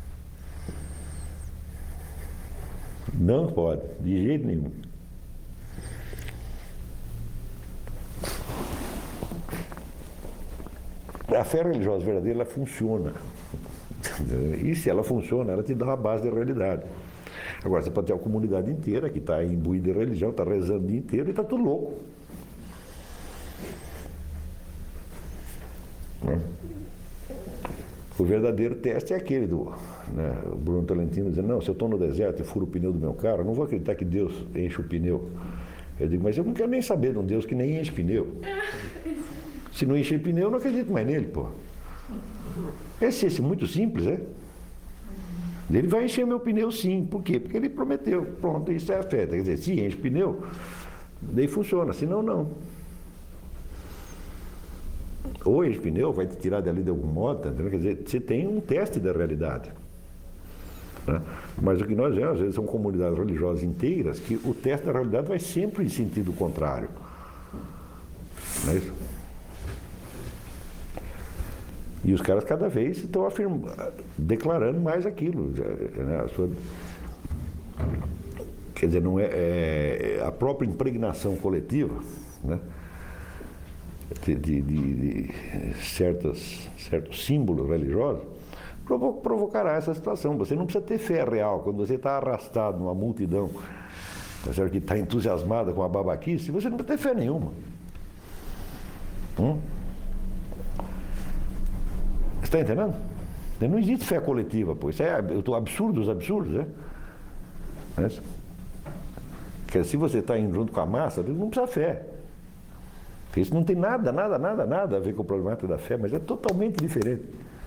Não pode, de jeito nenhum. A fé religiosa verdadeira, ela funciona. E se ela funciona, ela te dá uma base de realidade. Agora, você pode ter uma comunidade inteira que está imbuída de religião, está rezando o dia inteiro e está tudo louco. O verdadeiro teste é aquele do... Né, o Bruno Tolentino dizendo, não, se eu estou no deserto e furo o pneu do meu carro, eu não vou acreditar que Deus enche o pneu. Eu digo, mas eu não quero nem saber de um Deus que nem enche pneu. Se não encher pneu, eu não acredito mais nele, pô. Esse muito simples, é? Ele vai encher meu pneu sim. Por quê? Porque ele prometeu. Pronto, isso é a fé. Quer dizer, se enche pneu, daí funciona. Senão, não. Ou enche pneu, vai te tirar dali de algum modo. Tá entendendo? Quer dizer, você tem um teste da realidade. Né? Mas o que nós vemos, às vezes, são comunidades religiosas inteiras que o teste da realidade vai sempre em sentido contrário. Não é isso? E os caras cada vez estão declarando mais aquilo. Né? Quer dizer, não é a própria impregnação coletiva, né? de certos símbolos religiosos provocará essa situação. Você não precisa ter fé real. Quando você está arrastado numa multidão que está entusiasmada com a babaquice, você não precisa ter fé nenhuma. Está entendendo? Não existe fé coletiva, pô. Isso é absurdos, né? Porque se você está indo junto com a massa, não precisa fé. Porque isso não tem nada a ver com o problemática da fé, mas é totalmente diferente.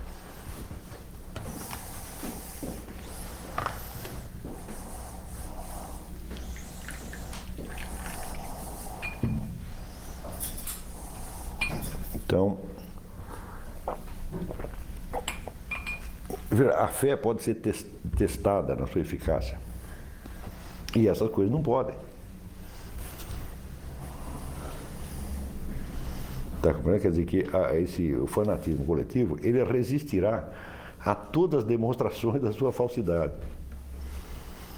Então, a fé pode ser testada na sua eficácia. E essas coisas não podem. Tá, quer dizer que o fanatismo coletivo, ele resistirá a todas as demonstrações da sua falsidade.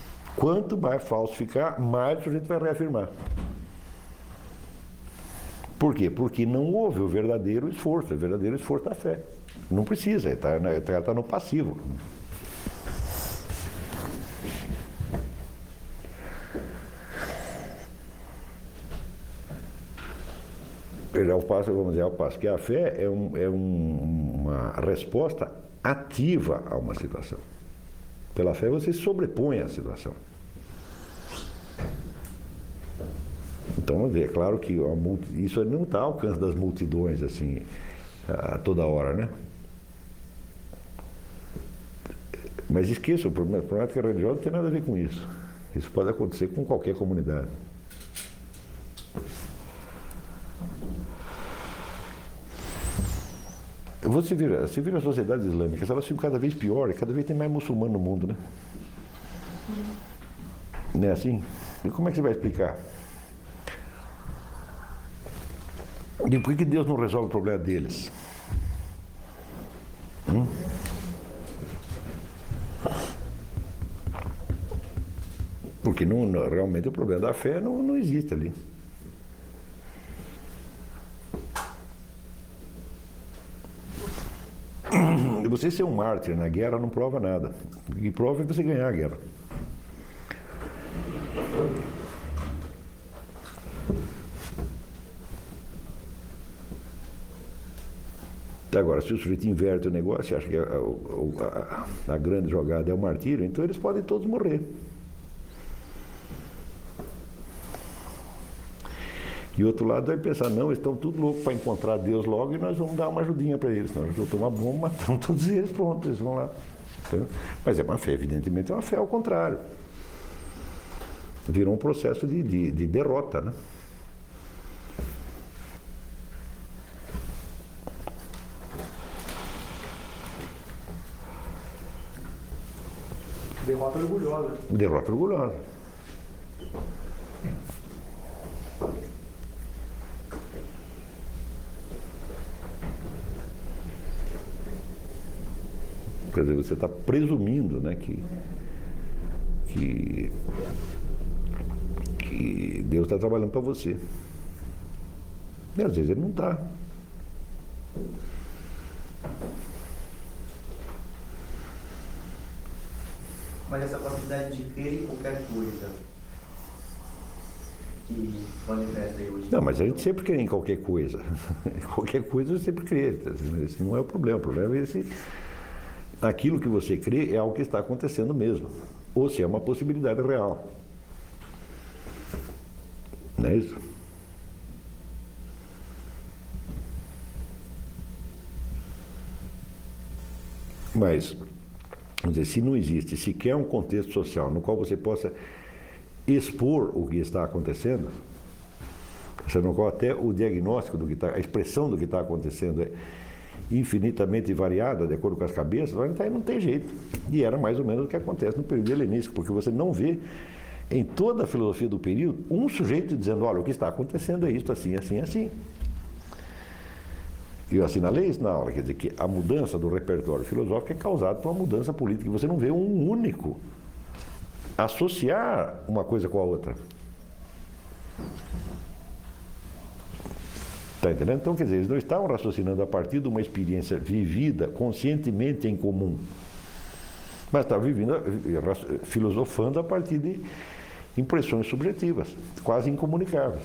Quanto mais falso ficar, mais o sujeito vai reafirmar. Por quê? Porque não houve o verdadeiro esforço da fé. Não precisa, está no passivo. Vamos dizer, ao passo que a fé é uma resposta ativa a uma situação. Pela fé você se sobrepõe à situação. Então, vamos ver, é claro que isso não está ao alcance das multidões, assim, a toda hora, né? Mas esqueça, o problemática religiosa não tem nada a ver com isso. Isso pode acontecer com qualquer comunidade. Você vira as sociedades islâmicas, elas ficam cada vez piores, cada vez tem mais muçulmano no mundo, né? Não é assim? E como é que você vai explicar? E por que Deus não resolve o problema deles? Porque realmente o problema da fé não existe ali. Você ser um mártir na guerra não prova nada. O que prova é você ganhar a guerra. Agora, se o sujeito inverte o negócio, acha que a grande jogada é o martírio, então eles podem todos morrer. E outro lado vai pensar, não, eles estão tudo loucos para encontrar Deus logo e nós vamos dar uma ajudinha para eles. Nós vamos tomar bomba, matamos todos eles, pronto, eles vão lá. Mas é uma fé, evidentemente, é uma fé ao contrário. Virou um processo de derrota, né? Derrota orgulhosa. Derrota orgulhosa. Quer dizer, você está presumindo, né, que Deus está trabalhando para você. E às vezes ele não está. Mas essa possibilidade de crer em qualquer coisa que manifesta aí hoje. Não, mas a gente sempre crê em qualquer coisa. Qualquer coisa você sempre crê. Esse não é o problema. O problema é se aquilo que você crê é algo que está acontecendo mesmo. Ou se é uma possibilidade real. Não é isso? Mas, vamos dizer, se não existe sequer um contexto social no qual você possa expor o que está acontecendo, no qual até o diagnóstico do que está, a expressão do que está acontecendo é infinitamente variada, de acordo com as cabeças, então aí não tem jeito. E era mais ou menos o que acontece no período helenístico, porque você não vê em toda a filosofia do período um sujeito dizendo, olha, o que está acontecendo é isto, assim, assim, assim. E eu assinalei isso na aula, quer dizer que a mudança do repertório filosófico é causada por uma mudança política. Você não vê um único associar uma coisa com a outra. Está entendendo? Então, quer dizer, eles não estavam raciocinando a partir de uma experiência vivida conscientemente em comum, mas estavam filosofando a partir de impressões subjetivas, quase incomunicáveis.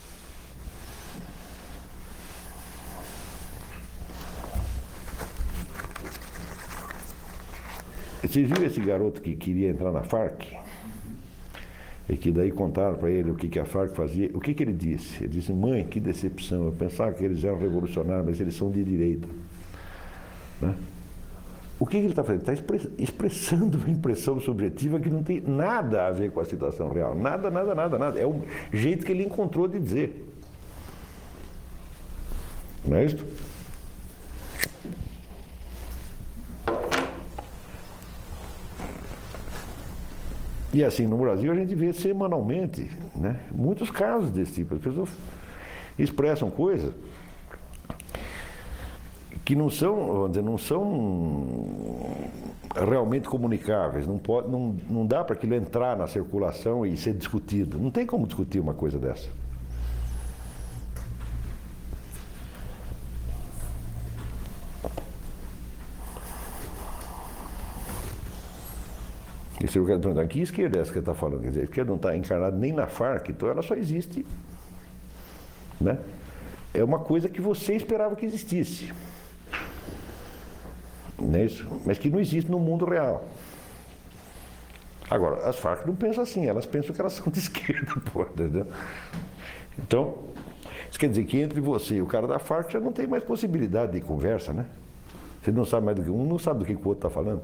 Vocês viram esse garoto que queria entrar na Farc? E que daí contaram para ele o que a Farc fazia. O que ele disse? Ele disse, mãe, que decepção. Eu pensava que eles eram revolucionários, mas eles são de direita. Né? O que ele está fazendo? Está expressando uma impressão subjetiva que não tem nada a ver com a situação real. Nada, nada, nada, nada. É o jeito que ele encontrou de dizer. Não é isso? E assim, no Brasil a gente vê semanalmente, né, muitos casos desse tipo. As pessoas expressam coisas que não são, vamos dizer, não são realmente comunicáveis. Não dá para aquilo entrar na circulação e ser discutido. Não tem como discutir uma coisa dessa. E se eu quero perguntar, que esquerda é essa que você está falando? Quer dizer, a esquerda não está encarnada nem na Farc, então ela só existe, né? É uma coisa que você esperava que existisse, não é isso? Mas que não existe no mundo real. Agora, as Farc não pensam assim, elas pensam que elas são de esquerda, pô, entendeu? Então, isso quer dizer que entre você e o cara da Farc já não tem mais possibilidade de conversa, né? Você não sabe mais do que um, não sabe do que o outro está falando.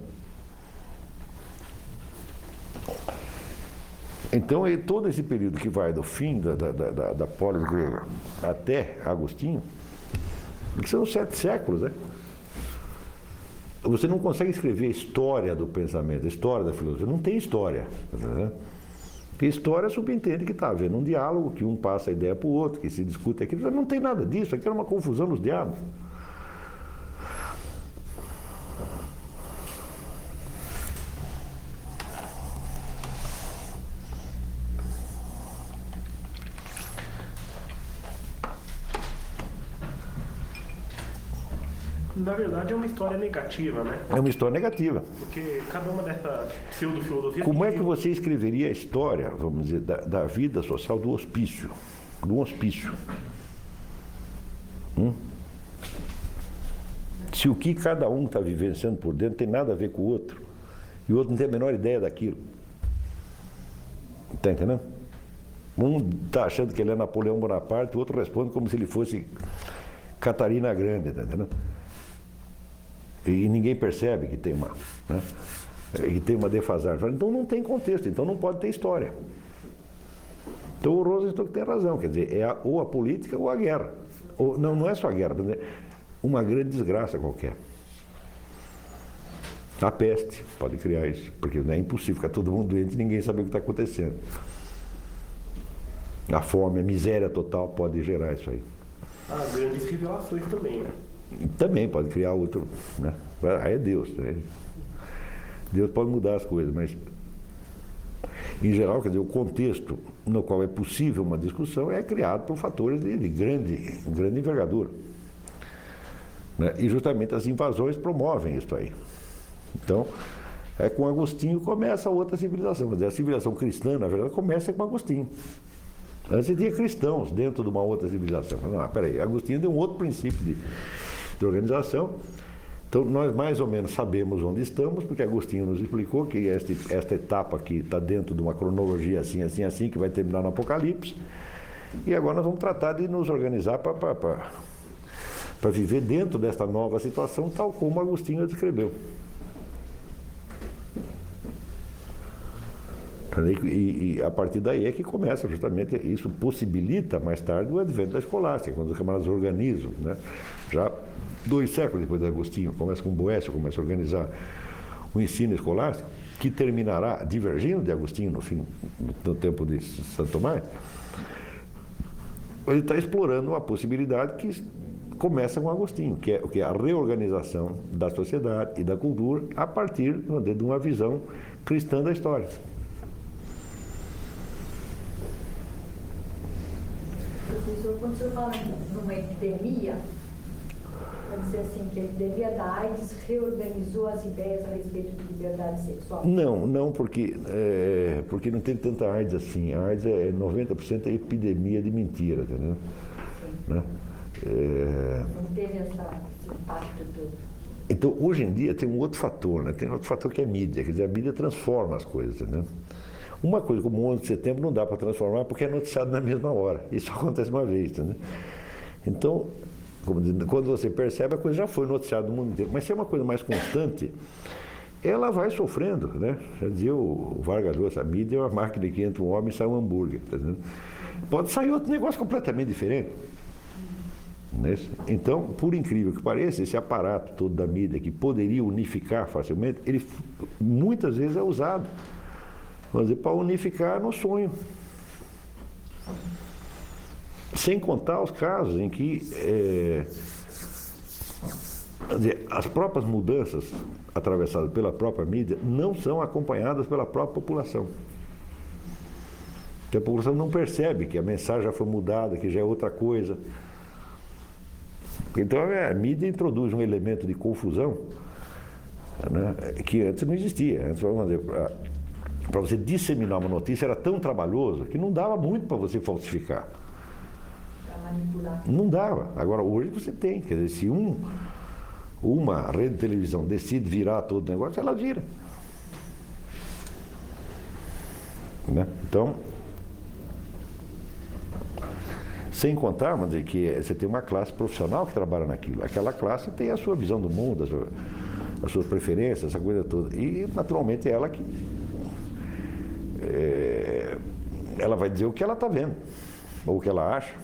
Então, todo esse período que vai do fim da polis grega até Agostinho, que são 7 séculos, né? Você não consegue escrever a história do pensamento, a história da filosofia. Não tem história. Né? Porque história subentende que está havendo um diálogo, que um passa a ideia para o outro, que se discute aquilo. Não tem nada disso, aqui é uma confusão nos diabos. Na verdade, é uma história negativa, né? É uma história negativa. Porque cada uma dessa pseudo-filosofia... Como é que você escreveria a história, vamos dizer, da vida social do hospício? Do hospício. Se o que cada um está vivenciando por dentro tem nada a ver com o outro, e o outro não tem a menor ideia daquilo. Está entendendo? Um está achando que ele é Napoleão Bonaparte, o outro responde como se ele fosse Catarina Grande, está entendendo? E ninguém percebe que tem uma defasagem. Então não tem contexto, então não pode ter história. Então o Rosenstock tem razão, quer dizer, é ou a política ou a guerra. Ou, não é só a guerra, uma grande desgraça qualquer. A peste pode criar isso, porque não é impossível ficar todo mundo doente e ninguém saber o que está acontecendo. A fome, a miséria total pode gerar isso aí. As grandes revelações também, né? Também pode criar outro, né? Aí é Deus, né? Deus pode mudar as coisas, mas em geral, quer dizer, o contexto no qual é possível uma discussão é criado por fatores de grande envergadura, né? E justamente as invasões promovem isso aí. Então, com Agostinho começa outra civilização, quer dizer, a civilização cristã, na verdade, começa com Agostinho. Antes tinha cristãos dentro de uma outra civilização. Não, peraí, Agostinho deu um outro princípio de organização. Então, nós mais ou menos sabemos onde estamos, porque Agostinho nos explicou que esta etapa aqui está dentro de uma cronologia assim, assim, assim, que vai terminar no Apocalipse. E agora nós vamos tratar de nos organizar para viver dentro desta nova situação, tal como Agostinho descreveu. E a partir daí é que começa justamente, isso possibilita mais tarde o advento da escolástica, quando os camaradas organizam, né? Já 2 séculos depois de Agostinho, começa com Boécio, começa a organizar o ensino escolástico, que terminará divergindo de Agostinho no tempo de Santo Tomás. Ele está explorando uma possibilidade que começa com Agostinho, que é a reorganização da sociedade e da cultura a partir de uma visão cristã da história. Professor, quando o senhor fala numa epidemia, quer dizer assim, que a epidemia da AIDS reorganizou as ideias a respeito de liberdade sexual? Não, porque não tem tanta AIDS assim. A AIDS é 90% epidemia de mentira, entendeu? Né? Não teve esse impacto todo. Então, hoje em dia, tem um outro fator, né? Tem outro fator que é a mídia. Quer dizer, a mídia transforma as coisas, entendeu? Uma coisa como o 11 de setembro não dá para transformar porque é noticiado na mesma hora. Isso acontece uma vez, entendeu? Então, quando você percebe, a coisa já foi noticiada no mundo inteiro. Mas se é uma coisa mais constante, ela vai sofrendo, né? Já dizia o Vargas Llosa, a mídia é uma máquina que entra um homem e sai um hambúrguer, tá entendendo? Pode sair outro negócio completamente diferente. Né? Então, por incrível que pareça, esse aparato todo da mídia que poderia unificar facilmente, ele muitas vezes é usado, vamos dizer, para unificar no sonho. Sem contar os casos em que as próprias mudanças atravessadas pela própria mídia não são acompanhadas pela própria população. Porque a população não percebe que a mensagem já foi mudada, que já é outra coisa. Então a mídia introduz um elemento de confusão, né, que antes não existia. Antes, vamos dizer, para você disseminar uma notícia era tão trabalhoso que não dava muito para você falsificar. Para manipular. Não dava. Agora, hoje você tem. Quer dizer, se uma rede de televisão decide virar todo o negócio, ela vira. Né? Então, sem contar, vamos dizer, que você tem uma classe profissional que trabalha naquilo. Aquela classe tem a sua visão do mundo, as suas preferências, essa coisa toda. E, naturalmente, ela que... ela vai dizer o que ela está vendo, ou o que ela acha.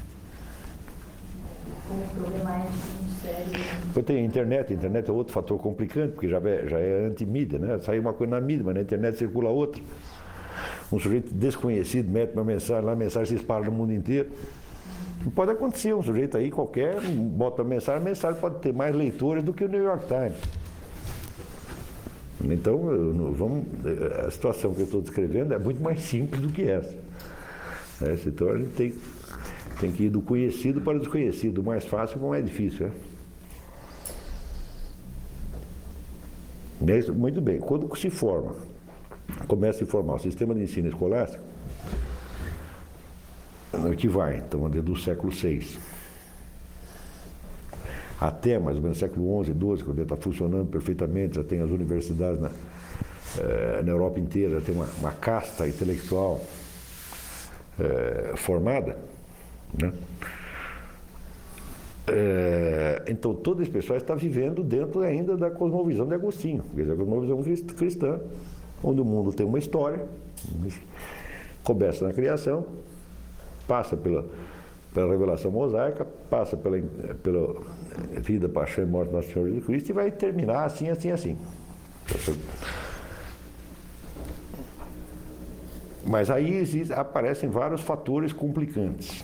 Como o problema é muito sério. Depois tem a internet é outro fator complicante, porque já é anti-mídia, né? Sai uma coisa na mídia, mas na internet circula outra. Um sujeito desconhecido mete uma mensagem, lá a mensagem se espalha no mundo inteiro. Não pode acontecer, um sujeito aí qualquer bota uma mensagem, a mensagem pode ter mais leitores do que o New York Times. Então, a situação que eu estou descrevendo é muito mais simples do que essa. Então a gente tem que ir do conhecido para o desconhecido, o mais fácil para o mais difícil. Muito bem, quando se forma, começa a se formar o sistema de ensino escolástico, que vai, então, do século VI até mais ou menos século XI, XII, quando ele está funcionando perfeitamente, já tem as universidades na Europa inteira, já tem uma casta intelectual formada, né? Então todo esse pessoal está vivendo dentro ainda da cosmovisão de Agostinho, quer dizer, a cosmovisão cristã, onde o mundo tem uma história, começa na criação, passa pela revelação mosaica, passa pela vida, paixão e morte do nosso Senhor Jesus Cristo e vai terminar assim, assim, assim. Mas aí aparecem vários fatores complicantes.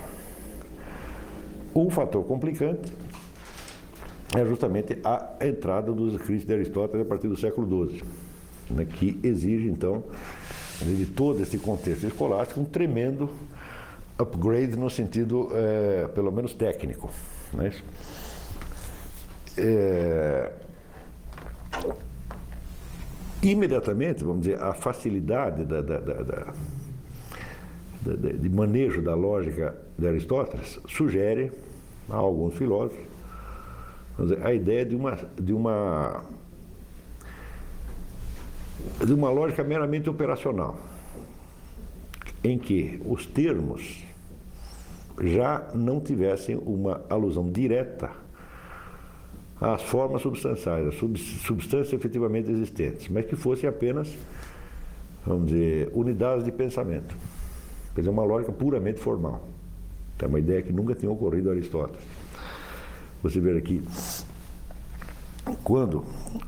Um fator complicante é justamente a entrada dos escritos de Aristóteles a partir do século XII, né, que exige, então, de todo esse contexto escolástico, um tremendo upgrade no sentido, pelo menos, técnico. Né? Imediatamente, vamos dizer, a facilidade de manejo da lógica de Aristóteles sugere a alguns filósofos, vamos dizer, a ideia de uma lógica meramente operacional, em que os termos já não tivessem uma alusão direta às formas substanciais, às substâncias efetivamente existentes, mas que fossem apenas, vamos dizer, unidades de pensamento. Quer dizer, uma lógica puramente formal. É uma ideia que nunca tinha ocorrido a Aristóteles. Você vê aqui, quando,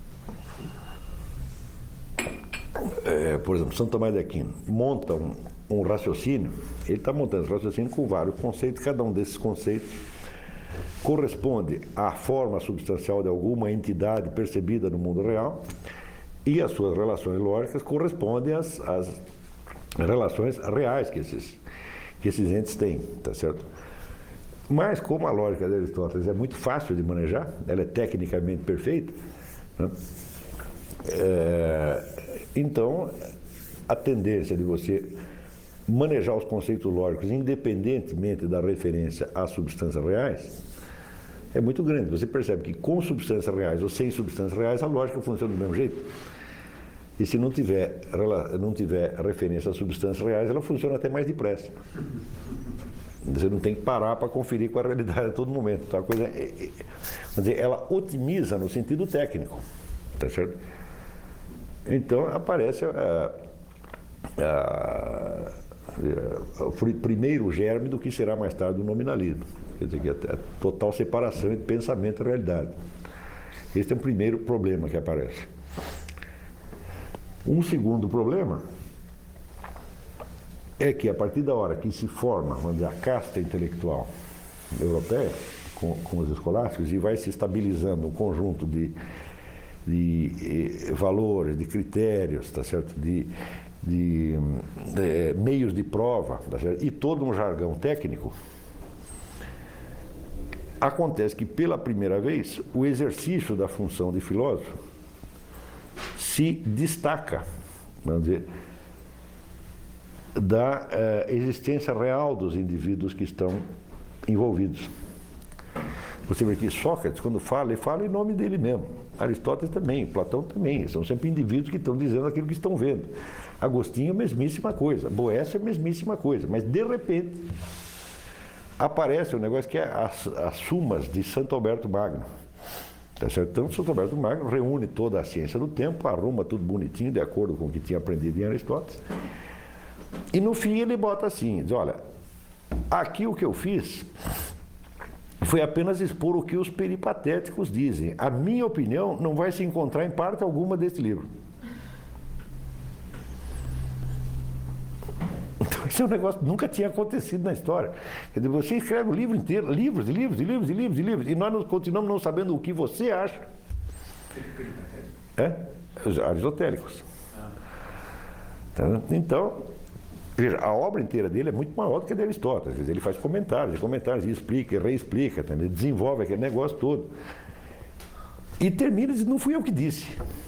por exemplo, Santo Tomás de Aquino monta um raciocínio, ele está montando esse raciocínio com vários conceitos, cada um desses conceitos corresponde à forma substancial de alguma entidade percebida no mundo real e as suas relações lógicas correspondem às relações reais que esses entes têm, tá certo? Mas como a lógica de Aristóteles é muito fácil de manejar, ela é tecnicamente perfeita, né? Então a tendência de você manejar os conceitos lógicos independentemente da referência às substâncias reais é muito grande. Você percebe que com substâncias reais ou sem substâncias reais a lógica funciona do mesmo jeito. E se não tiver referência às substâncias reais, ela funciona até mais depressa. Você não tem que parar para conferir com a realidade a todo momento. Então, a coisa ela otimiza no sentido técnico, tá certo? Então aparece o primeiro germe do que será mais tarde o nominalismo. Quer dizer, que é a total separação entre pensamento e realidade. Esse é o primeiro problema que aparece. Um segundo problema é que a partir da hora que se forma, vamos dizer, a casta intelectual europeia, com os escolásticos, e vai se estabilizando um conjunto de valores, de critérios, tá certo? de meios de prova, tá certo? E todo um jargão técnico, acontece que pela primeira vez o exercício da função de filósofo se destaca vamos dizer, da existência real dos indivíduos que estão envolvidos. Você vê que Sócrates, quando fala, ele fala em nome dele mesmo. Aristóteles também, Platão também. São sempre indivíduos que estão dizendo aquilo que estão vendo. Agostinho, mesmíssima coisa. Boécio, mesmíssima coisa. Mas, de repente, aparece um negócio que é as Sumas de Santo Alberto Magno. Tá certo? Então, Santo Alberto Magno reúne toda a ciência do tempo, arruma tudo bonitinho, de acordo com o que tinha aprendido em Aristóteles. E, no fim, ele bota assim, diz, olha, aqui o que eu fiz foi apenas expor o que os peripatéticos dizem. A minha opinião não vai se encontrar em parte alguma desse livro. Então, esse é um negócio que nunca tinha acontecido na história. Quer dizer, você escreve o livro inteiro, livros, e nós continuamos não sabendo o que você acha. Os aristotélicos. Então, veja, a obra inteira dele é muito maior do que a de Aristóteles. Ele faz comentários, e explica, e reexplica, também, desenvolve aquele negócio todo. E termina dizendo, não fui eu que disse.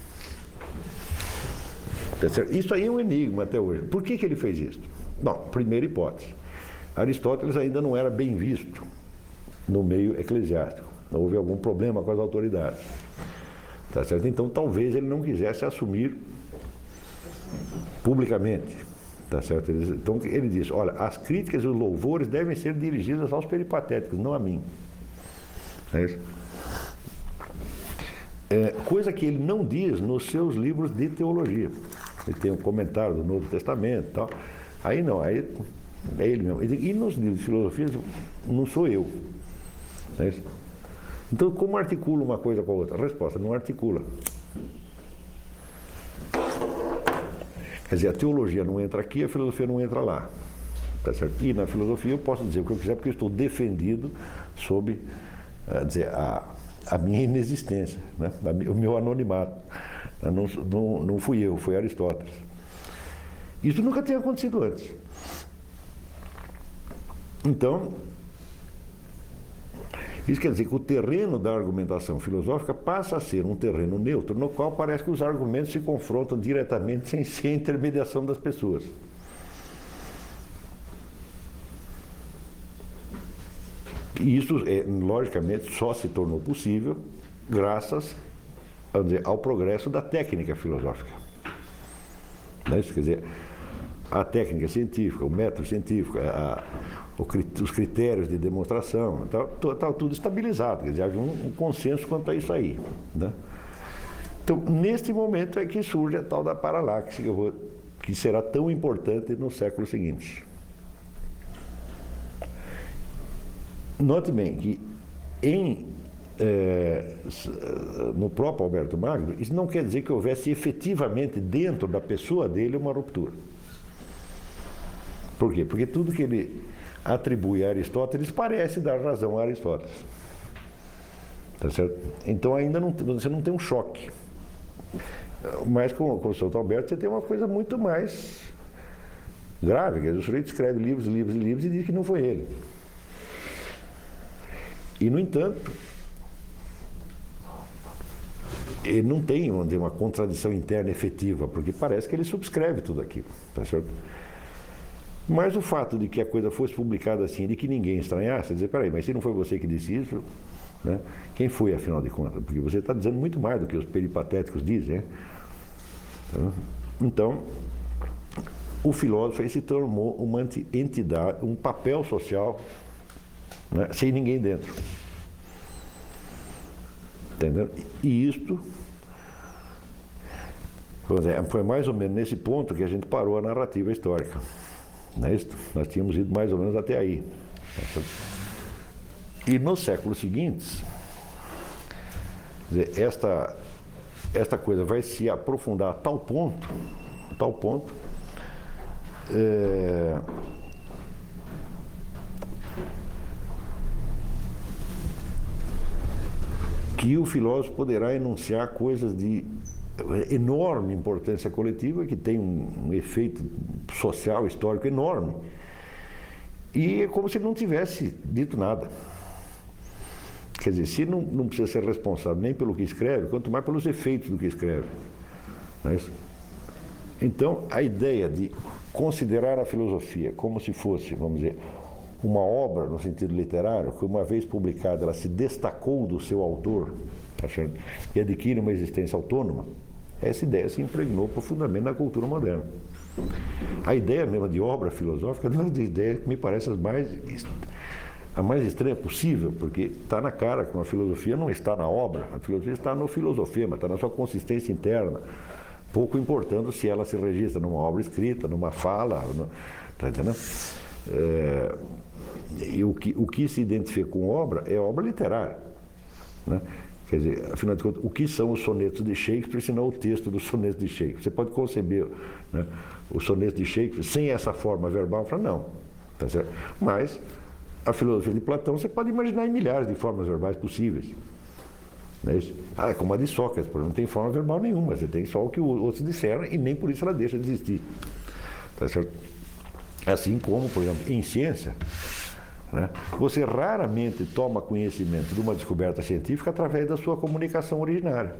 Tá certo? Isso aí é um enigma até hoje. Por que ele fez isso? Bom, primeira hipótese. Aristóteles ainda não era bem visto no meio eclesiástico. Houve algum problema com as autoridades. Tá certo? Então, talvez ele não quisesse assumir publicamente. Tá certo? Então, ele diz, olha, as críticas e os louvores devem ser dirigidas aos peripatéticos, não a mim. É isso? Coisa que ele não diz nos seus livros de teologia. Ele tem um comentário do Novo Testamento e tal. Aí não, aí é ele mesmo. E nos livros de filosofia, não sou eu. É isso? Então, como articula uma coisa com a outra? A resposta, não articula. Quer dizer, a teologia não entra aqui, a filosofia não entra lá. Tá certo? E na filosofia eu posso dizer o que eu quiser, porque eu estou defendido sob dizer, a minha inexistência, né? O meu anonimato. Não fui eu, foi Aristóteles. Isso nunca tinha acontecido antes. Então, isso quer dizer que o terreno da argumentação filosófica passa a ser um terreno neutro, no qual parece que os argumentos se confrontam diretamente sem ser a intermediação das pessoas. E isso, logicamente, só se tornou possível graças, vamos dizer, ao progresso da técnica filosófica. Né? Quer dizer, a técnica científica, o método científico, os critérios de demonstração, está tudo estabilizado, quer dizer, havia um consenso quanto a isso aí. Né? Então, neste momento é que surge a tal da paralaxe, que será tão importante no século seguinte. Note bem que no próprio Alberto Magno, isso não quer dizer que houvesse efetivamente dentro da pessoa dele uma ruptura. Por quê? Porque tudo que ele atribui a Aristóteles parece dar razão a Aristóteles. Tá certo? Então ainda você não tem um choque. Mas com o Santo Alberto você tem uma coisa muito mais grave, quer dizer, o sujeito escreve livros e diz que não foi ele. E, no entanto, ele não tem uma contradição interna efetiva, porque parece que ele subscreve tudo aquilo, tá certo? Mas o fato de que a coisa fosse publicada assim, de que ninguém estranhasse, dizer, peraí, mas se não foi você que disse isso, né? Quem foi, afinal de contas? Porque você está dizendo muito mais do que os peripatéticos dizem, né? Então, o filósofo aí se tornou uma entidade, um papel social, né, sem ninguém dentro. Entendeu? E isto, foi mais ou menos nesse ponto que a gente parou a narrativa histórica. Não é isso? Nós tínhamos ido mais ou menos até aí. E nos séculos seguintes, esta coisa vai se aprofundar a tal ponto, que o filósofo poderá enunciar coisas de enorme importância coletiva, que tem um efeito social, histórico enorme, e é como se ele não tivesse dito nada. Quer dizer, se não precisa ser responsável nem pelo que escreve, quanto mais pelos efeitos do que escreve. Não é isso? Então, a ideia de considerar a filosofia como se fosse, vamos dizer, uma obra no sentido literário, que uma vez publicada ela se destacou do seu autor, tá certo? E adquire uma existência autônoma, essa ideia se impregnou profundamente na cultura moderna. A ideia mesmo de obra filosófica é uma das ideias que me parece a mais estranha possível, porque está na cara que uma filosofia não está na obra, a filosofia está no filosofema, está na sua consistência interna, pouco importando se ela se registra numa obra escrita, numa fala, está entendendo? E o que se identifica com obra é obra literária, né? Quer dizer, afinal de contas, o que são os sonetos de Shakespeare, se não o texto dos sonetos de Shakespeare? Você pode conceber, né, os sonetos de Shakespeare sem essa forma verbal? Fala, não, tá certo? Mas a filosofia de Platão você pode imaginar em milhares de formas verbais possíveis. Não é isso? É como a de Sócrates, por exemplo, não tem forma verbal nenhuma, você tem só o que os outros disseram e nem por isso ela deixa de existir. Tá certo? Assim como, por exemplo, em ciência, né, você raramente toma conhecimento de uma descoberta científica através da sua comunicação originária.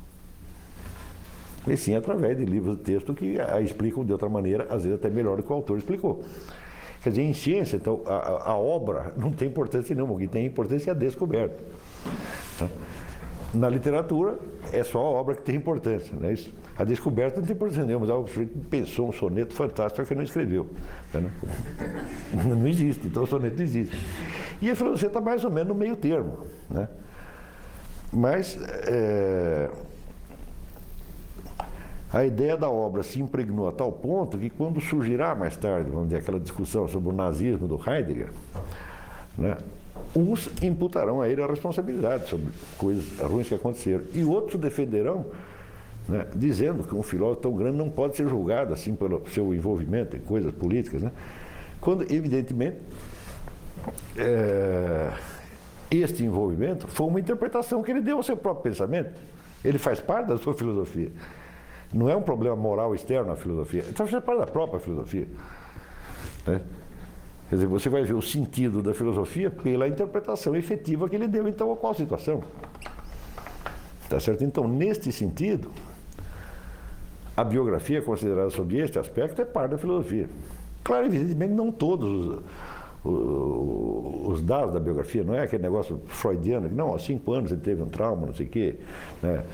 E sim através de livros de texto que a explicam de outra maneira, às vezes até melhor do que o autor explicou. Quer dizer, em ciência, então, a obra não tem importância nenhuma, o que tem importância é a descoberta. Tá? Na literatura, é só a obra que tem importância, não é isso? A descoberta não tem importância nenhuma, mas o sujeito pensou um soneto fantástico que não escreveu. Né? Não existe, então o soneto não existe. E a filosofia está mais ou menos no meio termo. Né? Mas a ideia da obra se impregnou a tal ponto que quando surgirá mais tarde, vamos dizer, aquela discussão sobre o nazismo do Heidegger, né, uns imputarão a ele a responsabilidade sobre coisas ruins que aconteceram e outros defenderão, né, dizendo que um filósofo tão grande não pode ser julgado assim pelo seu envolvimento em coisas políticas, né, quando evidentemente este envolvimento foi uma interpretação que ele deu ao seu próprio pensamento. Ele faz parte da sua filosofia. Não é um problema moral externo à filosofia, então faz parte da própria filosofia. Né? Quer dizer, você vai ver o sentido da filosofia pela interpretação efetiva que ele deu, então, a qual situação. Tá certo? Então, neste sentido, a biografia considerada sob este aspecto é parte da filosofia. Claro, evidentemente, não todos os dados da biografia, não é aquele negócio freudiano, que não, aos 5 anos ele teve um trauma, não sei o quê, né?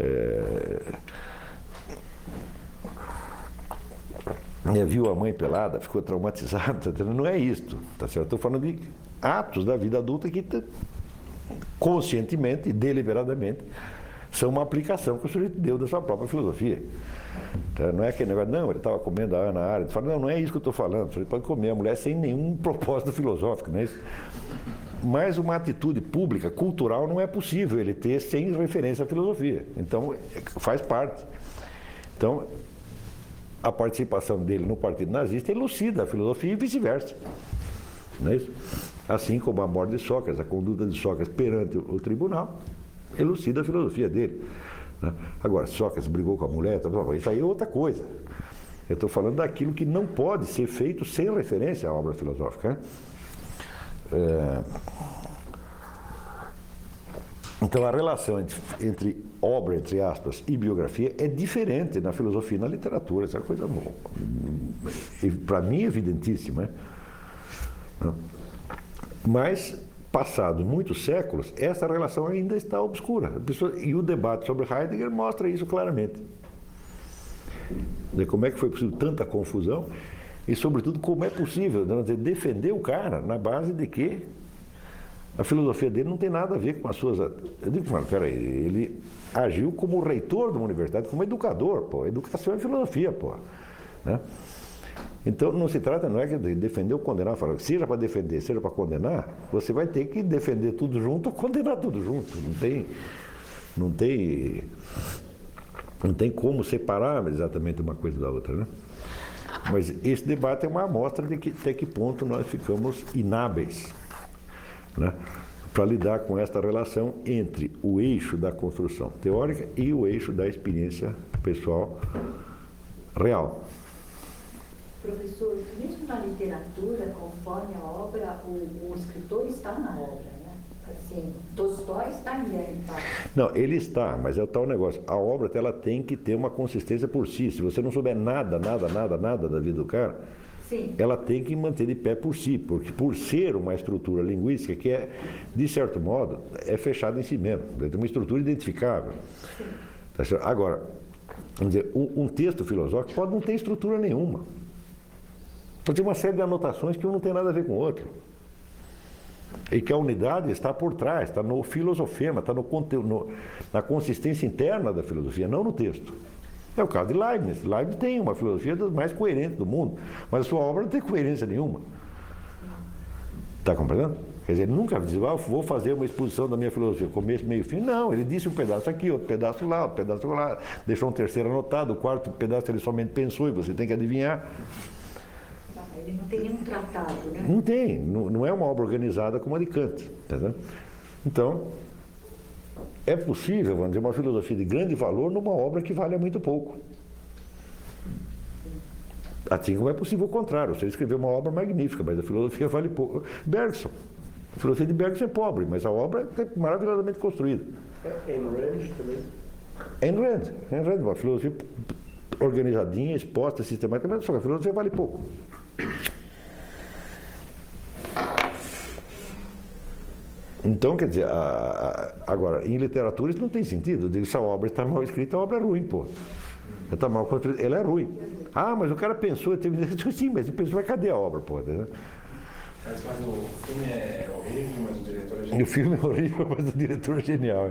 Viu a mãe pelada, ficou traumatizado, tá? Não é isto, tá certo? Estou falando de atos da vida adulta que conscientemente e deliberadamente são uma aplicação que o sujeito deu da sua própria filosofia. Tá? Não é aquele negócio, não, ele estava comendo a Ana Arendt, fala, não é isso que eu estou falando, o sujeito pode comer a mulher sem nenhum propósito filosófico, não é isso? Mas uma atitude pública, cultural, não é possível ele ter sem referência à filosofia. Então, faz parte. Então, a participação dele no Partido Nazista elucida a filosofia e vice-versa. Não é isso? Assim como a morte de Sócrates, a conduta de Sócrates perante o tribunal, elucida a filosofia dele. Né? Agora, Sócrates brigou com a mulher, isso aí é outra coisa. Eu estou falando daquilo que não pode ser feito sem referência à obra filosófica. Né? Então, a relação entre obra, entre aspas, e biografia é diferente na filosofia e na literatura. Essa é uma coisa, para mim, evidentíssima. Né? Mas, passados muitos séculos, essa relação ainda está obscura. E o debate sobre Heidegger mostra isso claramente. Como é que foi possível tanta confusão e, sobretudo, como é possível defender o cara na base de que a filosofia dele não tem nada a ver com as suas... Eu digo, mano, peraí, ele agiu como reitor de uma universidade, como educador, pô. Educação é filosofia, pô. Né? Então, não se trata, não é de defender ou condenar, falar, seja para defender, seja para condenar, você vai ter que defender tudo junto ou condenar tudo junto. Não tem como separar exatamente uma coisa da outra, né? Mas esse debate é uma amostra de até que ponto nós ficamos inábeis, né, para lidar com esta relação entre o eixo da construção teórica e o eixo da experiência pessoal real. Professor, mesmo na literatura, conforme a obra, o escritor está na obra, né? Assim, Tolstói estaria em paz. Não, ele está, mas é o tal negócio. A obra ela tem que ter uma consistência por si. Se você não souber nada da vida do cara, Sim. ela tem que manter de pé por si, porque por ser uma estrutura linguística que é, de certo modo, é fechada em si mesmo, tem uma estrutura identificável. Tá certo? Agora, vamos dizer, um texto filosófico pode não ter estrutura nenhuma. Pode ter uma série de anotações que um não tem nada a ver com o outro. E que a unidade está por trás, está no filosofema, está no conteúdo, na consistência interna da filosofia, não no texto. É o caso de Leibniz. Leibniz tem uma filosofia das mais coerentes do mundo, mas a sua obra não tem coerência nenhuma. Está compreendendo? Quer dizer, ele nunca disse, vou fazer uma exposição da minha filosofia, começo, meio, fim. Não, ele disse um pedaço aqui, outro pedaço lá, outro pedaço lá, deixou um terceiro anotado, o quarto pedaço ele somente pensou e você tem que adivinhar. Ele não tem nenhum tratado, né? Não tem, não é uma obra organizada como a de Kant. Entendeu? Então, é possível, vamos dizer, uma filosofia de grande valor numa obra que vale muito pouco. Assim como é possível o contrário, você escreveu uma obra magnífica, mas a filosofia vale pouco. Bergson. A filosofia de Bergson é pobre, mas a obra é maravilhosamente construída. Ayn Rand também. Ayn Rand, uma filosofia organizadinha, exposta, sistemática, só que a filosofia vale pouco. Então, quer dizer, agora, em literatura isso não tem sentido. Eu digo, se a obra está mal escrita, a obra é ruim, pô. Ela está mal construída, ela é ruim. Ah, mas o cara pensou, teve... Sim, mas ele pensou, mas cadê a obra, pô? Né? Mas o filme é horrível, mas o diretor é genial. O filme é horrível, mas o diretor é genial.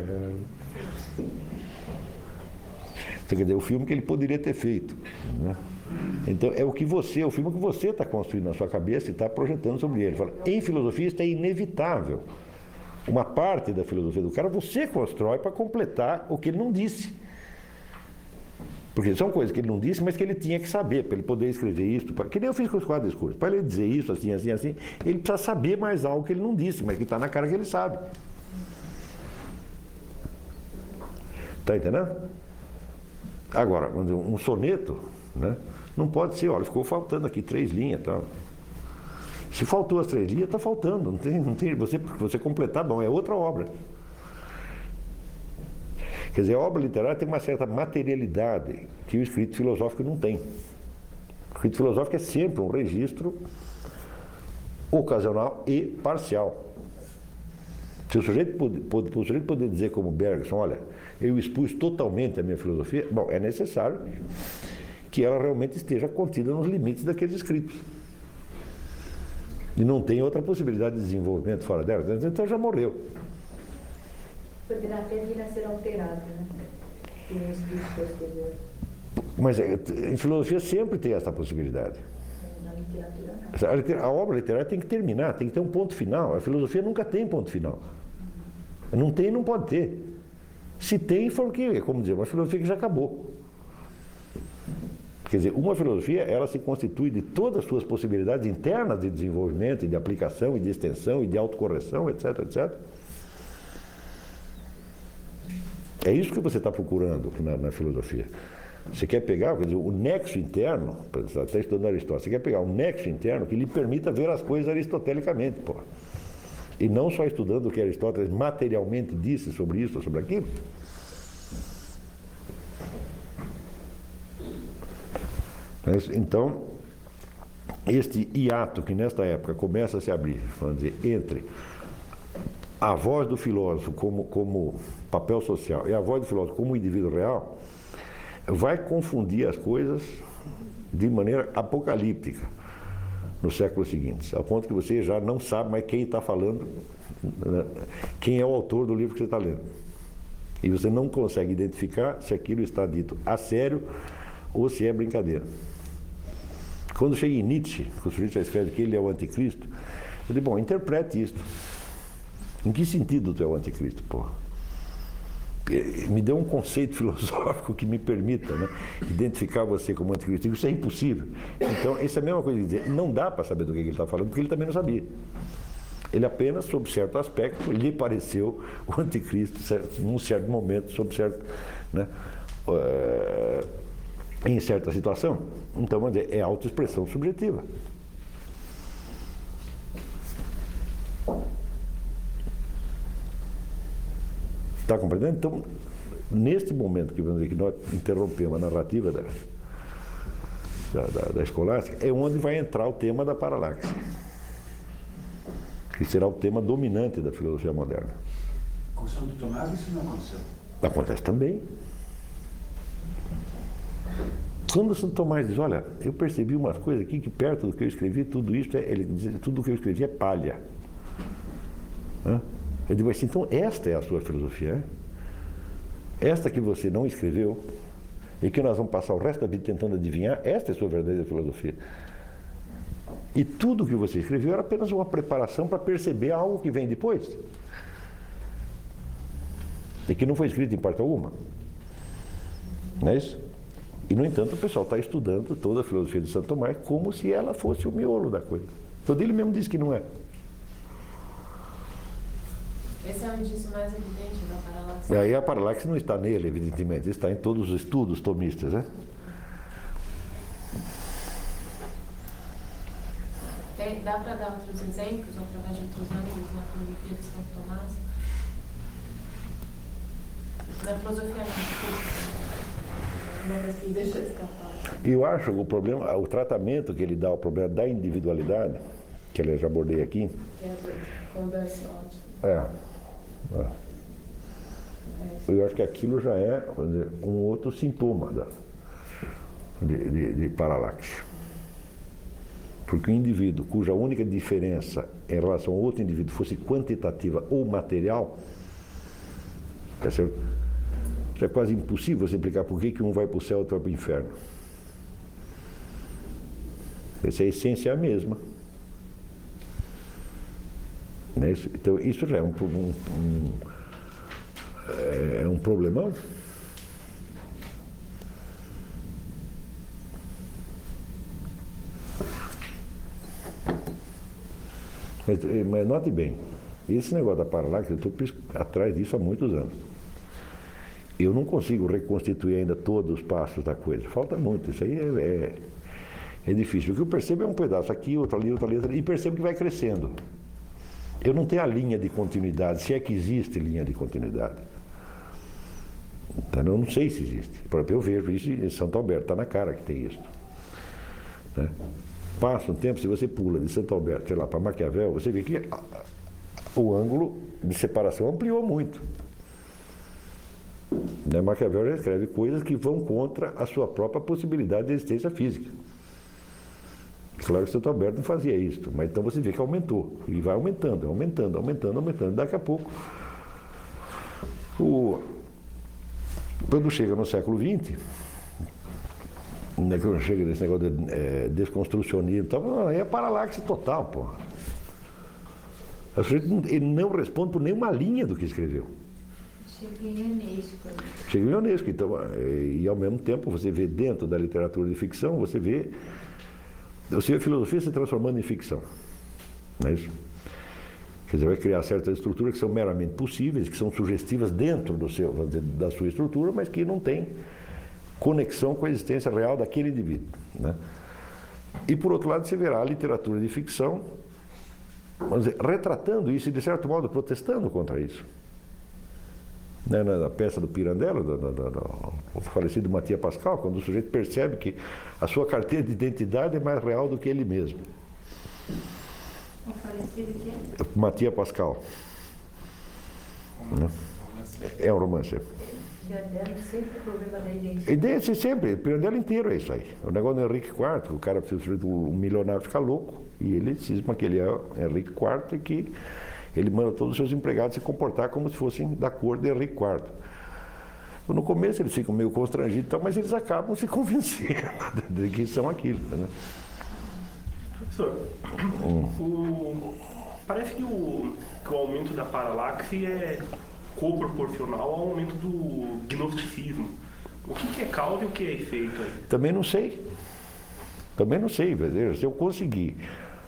Então, quer dizer, o filme que ele poderia ter feito. Né? Então, é o filme que você está construindo na sua cabeça e está projetando sobre ele. Fala, em filosofia, isso é inevitável. Uma parte da filosofia do cara você constrói para completar o que ele não disse. Porque são coisas que ele não disse, mas que ele tinha que saber, para ele poder escrever isso. Que nem eu fiz com os 4 discursos. Para ele dizer isso, assim, assim, assim, ele precisa saber mais algo que ele não disse, mas que está na cara que ele sabe. Está entendendo? Agora, um soneto, né, não pode ser, olha, ficou faltando aqui 3 linhas. Tá? Se faltou as 3 linhas, está faltando. Não tem, você completar, bom, é outra obra. Quer dizer, a obra literária tem uma certa materialidade que o escrito filosófico não tem. O escrito filosófico é sempre um registro ocasional e parcial. Se o sujeito poder dizer como Bergson, olha, eu expus totalmente a minha filosofia, bom, é necessário que ela realmente esteja contida nos limites daqueles escritos. E não tem outra possibilidade de desenvolvimento fora dela, então já morreu. Poderá até vir a ser alterado, né? Em um escrito posterior. Mas em filosofia sempre tem essa possibilidade. Na literatura, não. A obra literária tem que terminar, tem que ter um ponto final. A filosofia nunca tem ponto final. Não tem, não pode ter. Se tem, foi o quê? Como dizer, uma filosofia que já acabou. Quer dizer, uma filosofia, ela se constitui de todas as suas possibilidades internas de desenvolvimento, e de aplicação, e de extensão, e de autocorreção, etc, etc. É isso que você está procurando na filosofia. Você quer pegar, quer dizer, o nexo interno, você está estudando Aristóteles, você quer pegar um nexo interno que lhe permita ver as coisas aristotelicamente, pô. E não só estudando o que Aristóteles materialmente disse sobre isso ou sobre aquilo. Então, este hiato que nesta época começa a se abrir, vamos dizer, entre a voz do filósofo como papel social e a voz do filósofo como indivíduo real, vai confundir as coisas de maneira apocalíptica nos séculos seguintes, ao ponto que você já não sabe mais quem está falando, quem é o autor do livro que você está lendo. E você não consegue identificar se aquilo está dito a sério ou se é brincadeira. Quando chega em Nietzsche, o sujeito já escreve que ele é o anticristo, eu digo, bom, interprete isso. Em que sentido tu é o anticristo, porra? Me dê um conceito filosófico que me permita, né, identificar você como anticristo. Isso é impossível. Então, isso é a mesma coisa de dizer, não dá para saber do que ele está falando, porque ele também não sabia. Ele apenas, sob certo aspecto, lhe pareceu o anticristo, num certo momento, sob certo, né, em certa situação. Então, vamos dizer, é autoexpressão subjetiva. Está compreendendo? Então, neste momento que vamos dizer que nós interrompemos a narrativa da escolástica, é onde vai entrar o tema da paralaxe, que será o tema dominante da filosofia moderna. Com Santo Tomás isso não aconteceu. Acontece também. Quando Santo Tomás diz, olha, eu percebi umas coisas aqui que perto do que eu escrevi, tudo isso, ele diz, tudo o que eu escrevi é palha. Eu digo assim, então esta é a sua filosofia, esta que você não escreveu e que nós vamos passar o resto da vida tentando adivinhar, esta é a sua verdadeira filosofia. E tudo que você escreveu era apenas uma preparação para perceber algo que vem depois. E que não foi escrito em parte alguma. Não é isso? E, no entanto, o pessoal está estudando toda a filosofia de Santo Tomás como se ela fosse o miolo da coisa. Então, ele mesmo diz que não é. Esse é o indício mais evidente da paralaxe. E aí a paralaxe não está nele, evidentemente, está em todos os estudos tomistas, né? Dá para dar outros exemplos, através de outros ângulos na filosofia de Santo Tomás? Na filosofia não, deixa eu escapar. E eu acho que o problema, o tratamento que ele dá ao problema da individualidade, que eu já abordei aqui, Que é a conversa ótima. Eu acho que aquilo já é, vamos dizer, um outro sintoma de paralaxe. Porque o indivíduo cuja única diferença em relação ao outro indivíduo fosse quantitativa ou material, tá certo? É quase impossível você explicar por que um vai para o céu e outro vai para o inferno. Essa é a essência a mesma. Né? Então, isso já é um problemão. Mas note bem, esse negócio da paralaxe, eu estou atrás disso há muitos anos. Eu não consigo reconstituir ainda todos os passos da coisa. Falta muito. Isso aí é difícil. O que eu percebo é um pedaço aqui, outro ali, e percebo que vai crescendo. Eu não tenho a linha de continuidade, se é que existe linha de continuidade. Então, eu não sei se existe. Por exemplo, eu vejo isso em Santo Alberto, está na cara que tem isso. Né? Passa um tempo, se você pula de Santo Alberto, sei lá, para Maquiavel, você vê que o ângulo de separação ampliou muito. Né? Maquiavel já escreve coisas que vão contra a sua própria possibilidade de existência física. Claro que Santo Alberto não fazia isso, mas então você vê que aumentou. E vai aumentando, aumentando, aumentando, aumentando. Daqui a pouco, quando chega no século XX, né, quando chega nesse negócio de desconstrucionismo, aí é paralaxe total, pô. Ele não responde por nenhuma linha do que escreveu. Chega em Unesco. Chega em Unesco, então, e ao mesmo tempo você vê dentro da literatura de ficção, você vê a filosofia se transformando em ficção. Não é isso? Quer dizer, vai criar certas estruturas que são meramente possíveis, que são sugestivas dentro da sua estrutura, mas que não tem conexão com a existência real daquele indivíduo. Né? E, por outro lado, você verá a literatura de ficção, vamos dizer, retratando isso e, de certo modo, protestando contra isso. Né, na peça do Pirandello, do falecido Mathias Pascal, quando o sujeito percebe que a sua carteira de identidade é mais real do que ele mesmo. O falecido que é? Mathias Pascal. Né? É um romance. Pirandello sempre o problema da identidade. A ideia é sempre, o Pirandello inteiro é isso aí. O negócio do Henrique IV, o cara precisa um milionário ficar louco, e ele cisma que ele é Henrique IV e que ele manda todos os seus empregados se comportar como se fossem da cor de Henrique IV. No começo eles ficam meio constrangidos, mas eles acabam se convencendo de que são aquilo. Né? Professor, parece que o aumento da paralaxe é coproporcional ao aumento do gnosticismo. O que é causa e o que é efeito aí? Também não sei. Se eu conseguir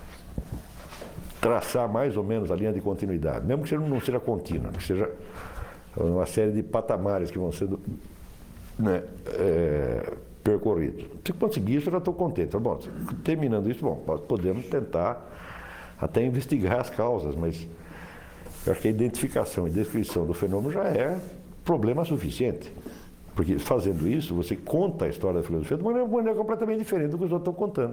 traçar mais ou menos a linha de continuidade, mesmo que não seja contínua, que seja uma série de patamares que vão sendo, né, percorridos. Se conseguir isso, eu já estou contente. Bom, terminando isso, bom, podemos tentar até investigar as causas, mas Eu acho que a identificação e descrição do fenômeno já é problema suficiente. Porque fazendo isso, você conta a história da filosofia de uma maneira completamente diferente do que os outros estão contando.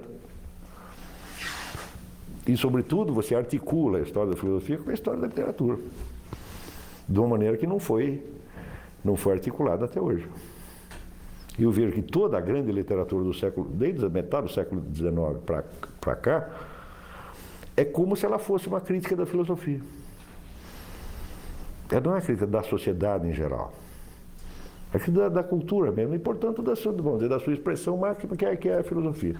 E, sobretudo, você articula a história da filosofia com a história da literatura. De uma maneira que não foi articulada até hoje. E eu vejo que toda a grande literatura do século, desde a metade do século XIX para cá, é como se ela fosse uma crítica da filosofia. Ela não é uma crítica da sociedade em geral. É crítica da cultura mesmo, e, portanto, da sua expressão máxima, que é a filosofia.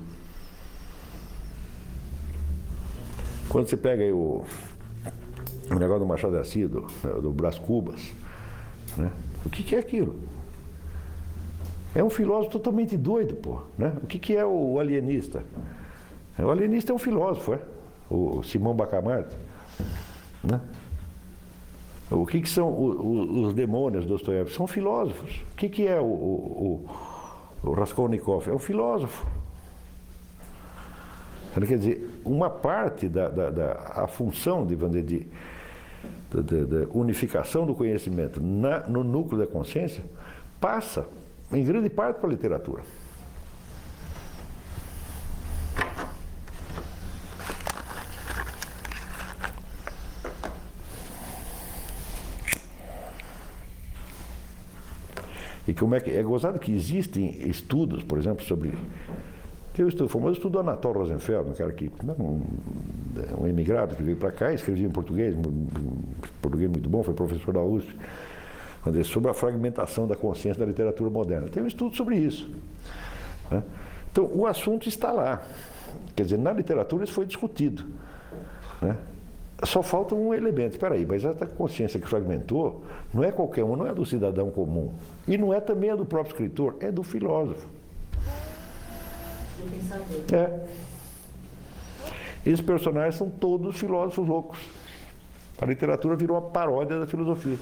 Quando você pega aí o negócio do Machado de Assis, do Brás Cubas, né? O que é aquilo? É um filósofo totalmente doido, pô, né? O que é o alienista? O alienista é um filósofo, o Simão Bacamarte, né? O que são os demônios do Dostoiévski? São filósofos. O que é o Raskolnikov? É um filósofo. Quer dizer, uma parte da função de unificação do conhecimento no núcleo da consciência passa, em grande parte, para a literatura. E como é gozado que existem estudos, por exemplo, sobre... Tem o famoso estudo do Anatol Rosenfeld, um cara que, um emigrado que veio para cá, escrevia em português muito bom, foi professor da USP, sobre a fragmentação da consciência da literatura moderna. Tem um estudo sobre isso, né? Então, o assunto está lá. Quer dizer, na literatura isso foi discutido, né? Só falta um elemento. Espera aí, mas essa consciência que fragmentou não é qualquer um, não é do cidadão comum. E não é também a do próprio escritor, é do filósofo. Esses personagens são todos filósofos loucos. A literatura virou uma paródia da filosofia.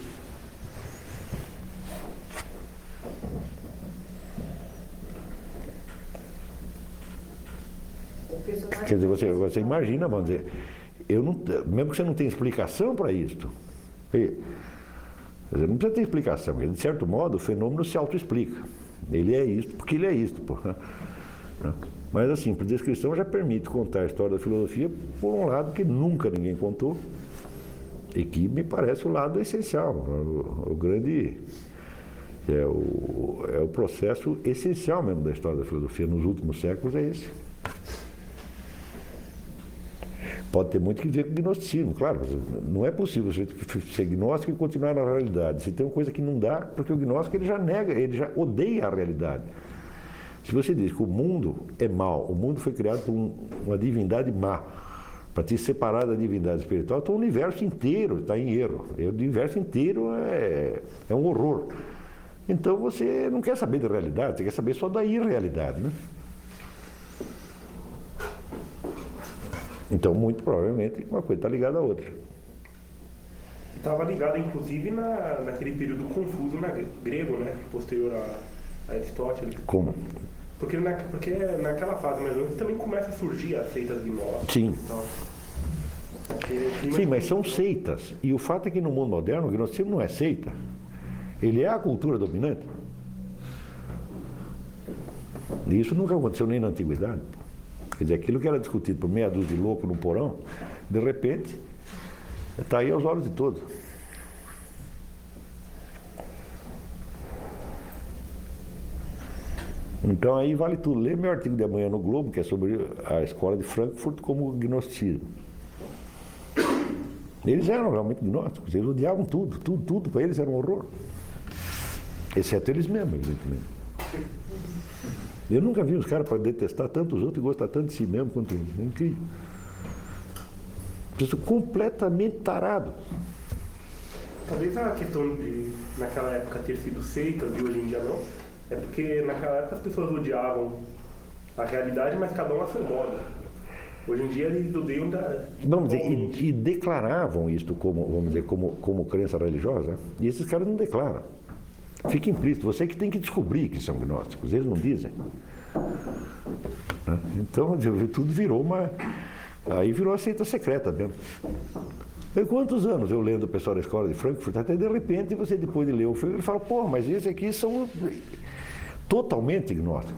Quer dizer, você imagina, vamos dizer, mesmo que você não tenha explicação para isto, não precisa ter explicação, porque, de certo modo, o fenômeno se autoexplica. Ele é isto porque ele é isto, pô. Mas a simples descrição já permite contar a história da filosofia por um lado que nunca ninguém contou e que me parece o lado essencial, o grande... É o processo essencial mesmo da história da filosofia nos últimos séculos, é esse. Pode ter muito que ver com o gnosticismo, claro. Não é possível você ser gnóstico e continuar na realidade. Se tem uma coisa que não dá, porque o gnóstico ele já nega, ele já odeia a realidade. Se você diz que o mundo é mau, o mundo foi criado por uma divindade má, para te separar da divindade espiritual, então o universo inteiro está em erro. O universo inteiro é um horror. Então você não quer saber da realidade, você quer saber só da irrealidade, né? Então, muito provavelmente, uma coisa está ligada à outra. Estava ligada, inclusive, naquele período confuso grego, né? Posterior a Aristóteles. Como? Porque naquela fase mais ou menos também começa a surgir as seitas gnósticas. Sim. Então, sim, mas são seitas. E o fato é que no mundo moderno o gnosticismo não é seita. Ele é a cultura dominante. E isso nunca aconteceu nem na antiguidade. Quer dizer, aquilo que era discutido por meia dúzia de louco no porão, de repente, está aí aos olhos de todos. Então aí vale tudo. Lê meu artigo de amanhã no Globo, que é sobre a escola de Frankfurt como gnosticismo. Eles eram realmente gnósticos, eles odiavam tudo para eles era um horror. Exceto eles mesmos, evidentemente. Eu nunca vi os caras para detestar tanto os outros e gostar tanto de si mesmo quanto eles. É incrível. Eles são completamente tarados. Talvez a questão de, naquela época, ter sido seitas e hoje em dia não, é porque naquela época as pessoas odiavam a realidade, mas cada um a seu modo. Hoje em dia eles odeiam Vamos dizer, e declaravam isto como, vamos dizer, como crença religiosa, e esses caras não declaram. Fica implícito, você que tem que descobrir que são gnósticos, eles não dizem. Então, tudo virou aí virou a seita secreta mesmo. E quantos anos eu lendo o pessoal da escola de Frankfurt, até de repente você, depois de ler o filme, ele fala, pô, mas esses aqui são totalmente gnósticos.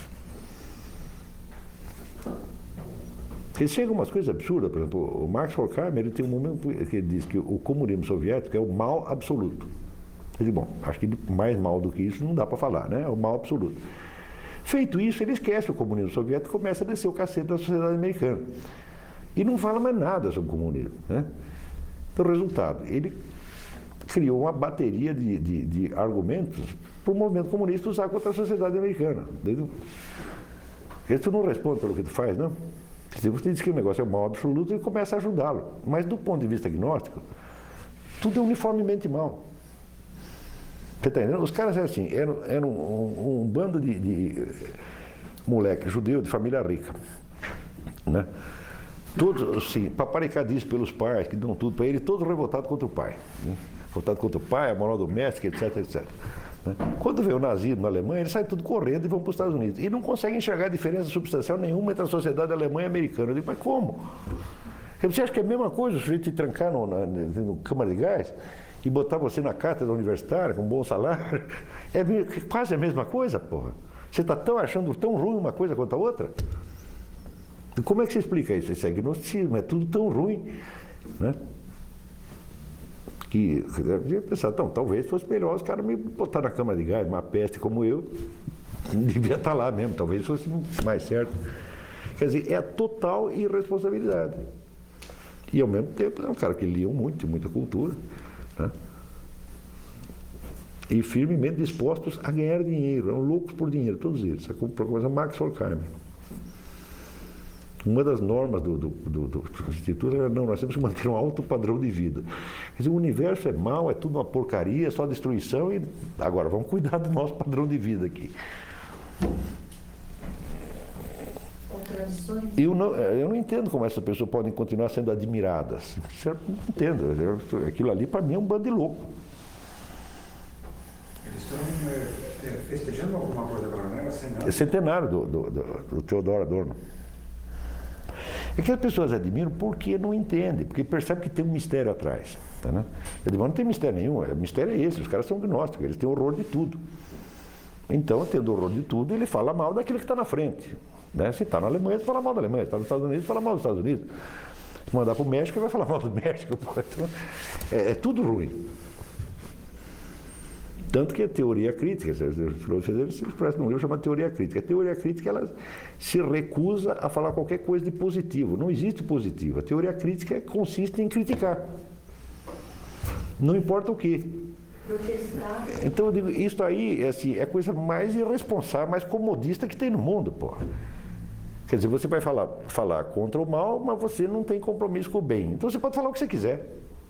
Porque chegam umas coisas absurdas, por exemplo, o Max Horkheimer, ele tem um momento que ele diz que o comunismo soviético é o mal absoluto. Eu digo, bom, acho que mais mal do que isso não dá para falar, né? É o mal absoluto. Feito isso, ele esquece o comunismo soviético e começa a descer o cacete da sociedade americana. E não fala mais nada sobre o comunismo, né? Então, resultado, ele criou uma bateria de argumentos para o movimento comunista usar contra a sociedade americana. Entendeu? Porque tu não responde pelo que tu faz, não? Se você diz que o negócio é o mal absoluto, ele começa a ajudá-lo. Mas do ponto de vista gnóstico, tudo é uniformemente mal. Você está entendendo? Os caras eram assim, eram um bando de moleque judeu de família rica, né? Todos, assim, paparicadíssimos pelos pais, que dão tudo para ele, todos revoltados contra o pai. Né? Revoltados contra o pai, a moral doméstica, etc, etc. Né? Quando vê o nazismo na Alemanha, eles saem tudo correndo e vão para os Estados Unidos. E não conseguem enxergar diferença substancial nenhuma entre a sociedade alemã e americana. Eu digo, mas como? Você acha que é a mesma coisa o sujeito te trancar no câmara de gás e botar você na cátedra universitária com um bom salário? É quase a mesma coisa, porra. Você está achando tão ruim uma coisa quanto a outra? Como é que você explica isso? Isso é gnosticismo, é tudo tão ruim, né? Que eu devia pensar, então, talvez fosse melhor os caras me botar na cama de gás, uma peste como eu, devia estar lá mesmo, talvez fosse mais certo. Quer dizer, é a total irresponsabilidade. E ao mesmo tempo é um cara que liam muito, muita cultura, né? E firmemente dispostos a ganhar dinheiro, eram loucos por dinheiro, todos eles. A coisa Max Horkheimer. Uma das normas do Instituto era, não, nós temos que manter um alto padrão de vida. Quer dizer, o universo é mau, é tudo uma porcaria, é só destruição, e agora vamos cuidar do nosso padrão de vida aqui. Contradições. Eu não entendo como essas pessoas podem continuar sendo admiradas. Certo? Não entendo. Aquilo ali, para mim, é um bando de louco. Eles estão festejando alguma coisa agora, não é? É centenário do Theodor Adorno. É que as pessoas admiram porque não entendem, porque percebem que tem um mistério atrás. Tá, né? Eu digo, não tem mistério nenhum, o mistério é esse, os caras são gnósticos, eles têm horror de tudo. Então, tendo horror de tudo, ele fala mal daquilo que está na frente. Né? Se está na Alemanha, ele fala mal da Alemanha, se está nos Estados Unidos, fala mal dos Estados Unidos. Se mandar para o México, ele vai falar mal do México. Então, é tudo ruim. Tanto que a teoria crítica, os filósofos se expressam num livro chamado Teoria Crítica. A teoria crítica, ela se recusa a falar qualquer coisa de positivo. Não existe positivo. A teoria crítica consiste em criticar. Não importa o quê. Protestar. Então eu digo, isso aí assim, é a coisa mais irresponsável, mais comodista que tem no mundo, porra. Quer dizer, você vai falar contra o mal, mas você não tem compromisso com o bem. Então você pode falar o que você quiser.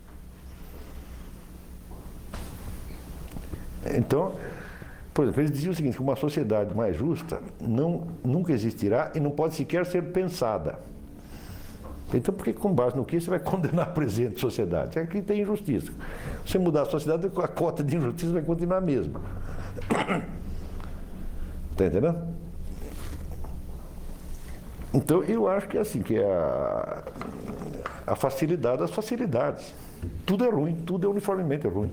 Então, por exemplo, eles diziam o seguinte, que uma sociedade mais justa nunca existirá e não pode sequer ser pensada. Então, por que com base no que você vai condenar a presente sociedade? É que tem injustiça. Se você mudar a sociedade, a cota de injustiça vai continuar a mesma. Está entendendo? Então, eu acho que é assim, que é a facilidade das facilidades. Tudo é ruim, tudo é uniformemente ruim.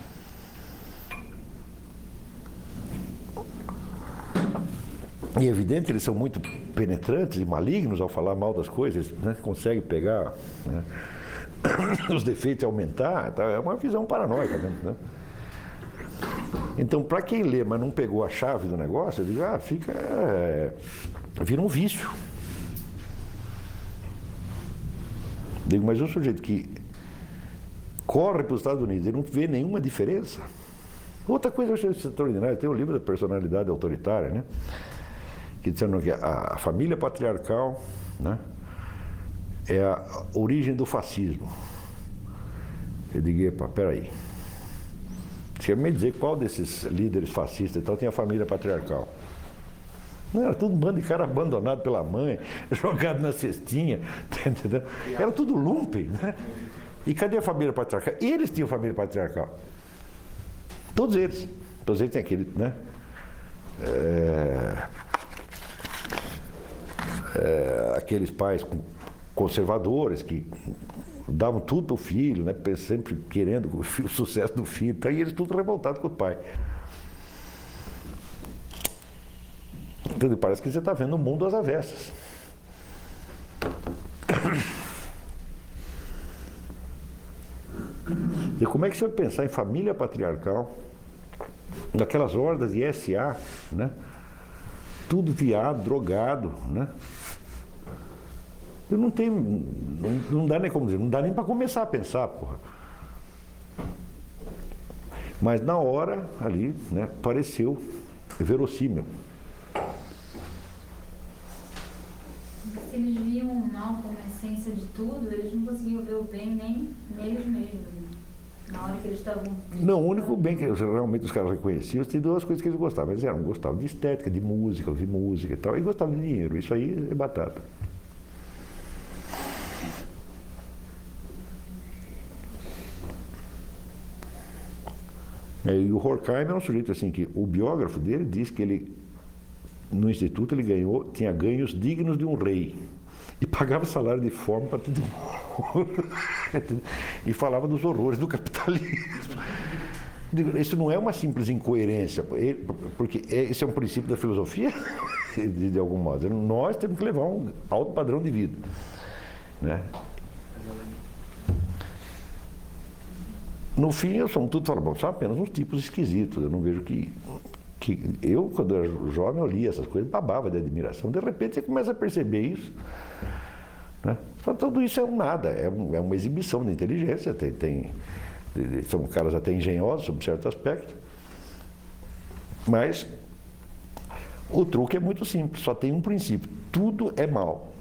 E é evidente, eles são muito penetrantes e malignos ao falar mal das coisas, né? Conseguem pegar, né? Os defeitos e aumentar, tá? É uma visão paranoica, né? Então, para quem lê, mas não pegou a chave do negócio, eu digo, vira um vício. Digo, mas o sujeito que corre para os Estados Unidos e não vê nenhuma diferença. Outra coisa que eu achei extraordinária, tem o livro da personalidade autoritária, né? Que dizendo que a família patriarcal, né, é a origem do fascismo. Eu digo, epa, peraí. Você me dizer qual desses líderes fascistas e tal tem a família patriarcal? Não, era tudo um bando de cara abandonado pela mãe, jogado na cestinha, entendeu? Era tudo lumpen, né? E cadê a família patriarcal? Eles tinham família patriarcal. Todos eles. Todos eles têm aquele, né? Aqueles pais conservadores que davam tudo para o filho, né? Sempre querendo o sucesso do filho, e eles tudo revoltados com o pai. Então, parece que você está vendo o mundo às avessas. E como é que você vai pensar em família patriarcal, naquelas hordas de SA, né? Tudo viado, drogado, né? Eu não tenho, não dá nem como dizer, não dá nem para começar a pensar, porra. Mas na hora ali, né, pareceu verossímil. Se eles viam o mal como a essência de tudo, eles não conseguiam ver o bem nem neles mesmos. Na hora que eles estavam... Não, o único bem que realmente os caras reconheciam, tem duas coisas que eles gostavam. Eles gostavam de estética, de música, ouvir música e tal, e gostavam de dinheiro. Isso aí é batata. E o Horkheimer é um sujeito assim que o biógrafo dele diz que ele, no instituto, ele tinha ganhos dignos de um rei. E pagava salário de forma para todo mundo. E falava dos horrores do capitalismo. Isso não é uma simples incoerência, porque esse é um princípio da filosofia, de algum modo. Nós temos que levar um alto padrão de vida, né? No fim, eu sou tudo falando, bom, são apenas uns tipos esquisitos. Eu não vejo que eu, quando era jovem, eu lia essas coisas, babava de admiração. De repente, você começa a perceber isso, né? Então, tudo isso é um nada, é uma exibição de inteligência. São caras até engenhosos, sob certo aspecto. Mas o truque é muito simples, só tem um princípio: tudo é mal.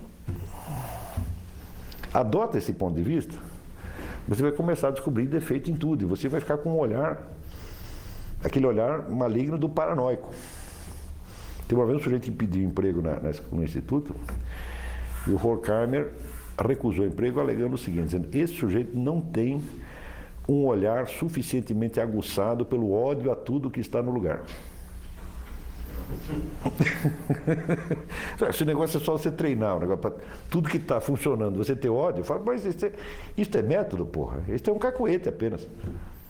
Adota esse ponto de vista, você vai começar a descobrir defeito em tudo, e você vai ficar com um olhar, aquele olhar maligno do paranoico. Tem uma vez um sujeito que pediu emprego no instituto, e o Horkheimer recusou o emprego alegando o seguinte, dizendo: esse sujeito não tem um olhar suficientemente aguçado pelo ódio a tudo que está no lugar. Esse negócio é só você treinar, tudo que está funcionando, você ter ódio, fala, mas isso é método, porra. Isso é um cacuete apenas.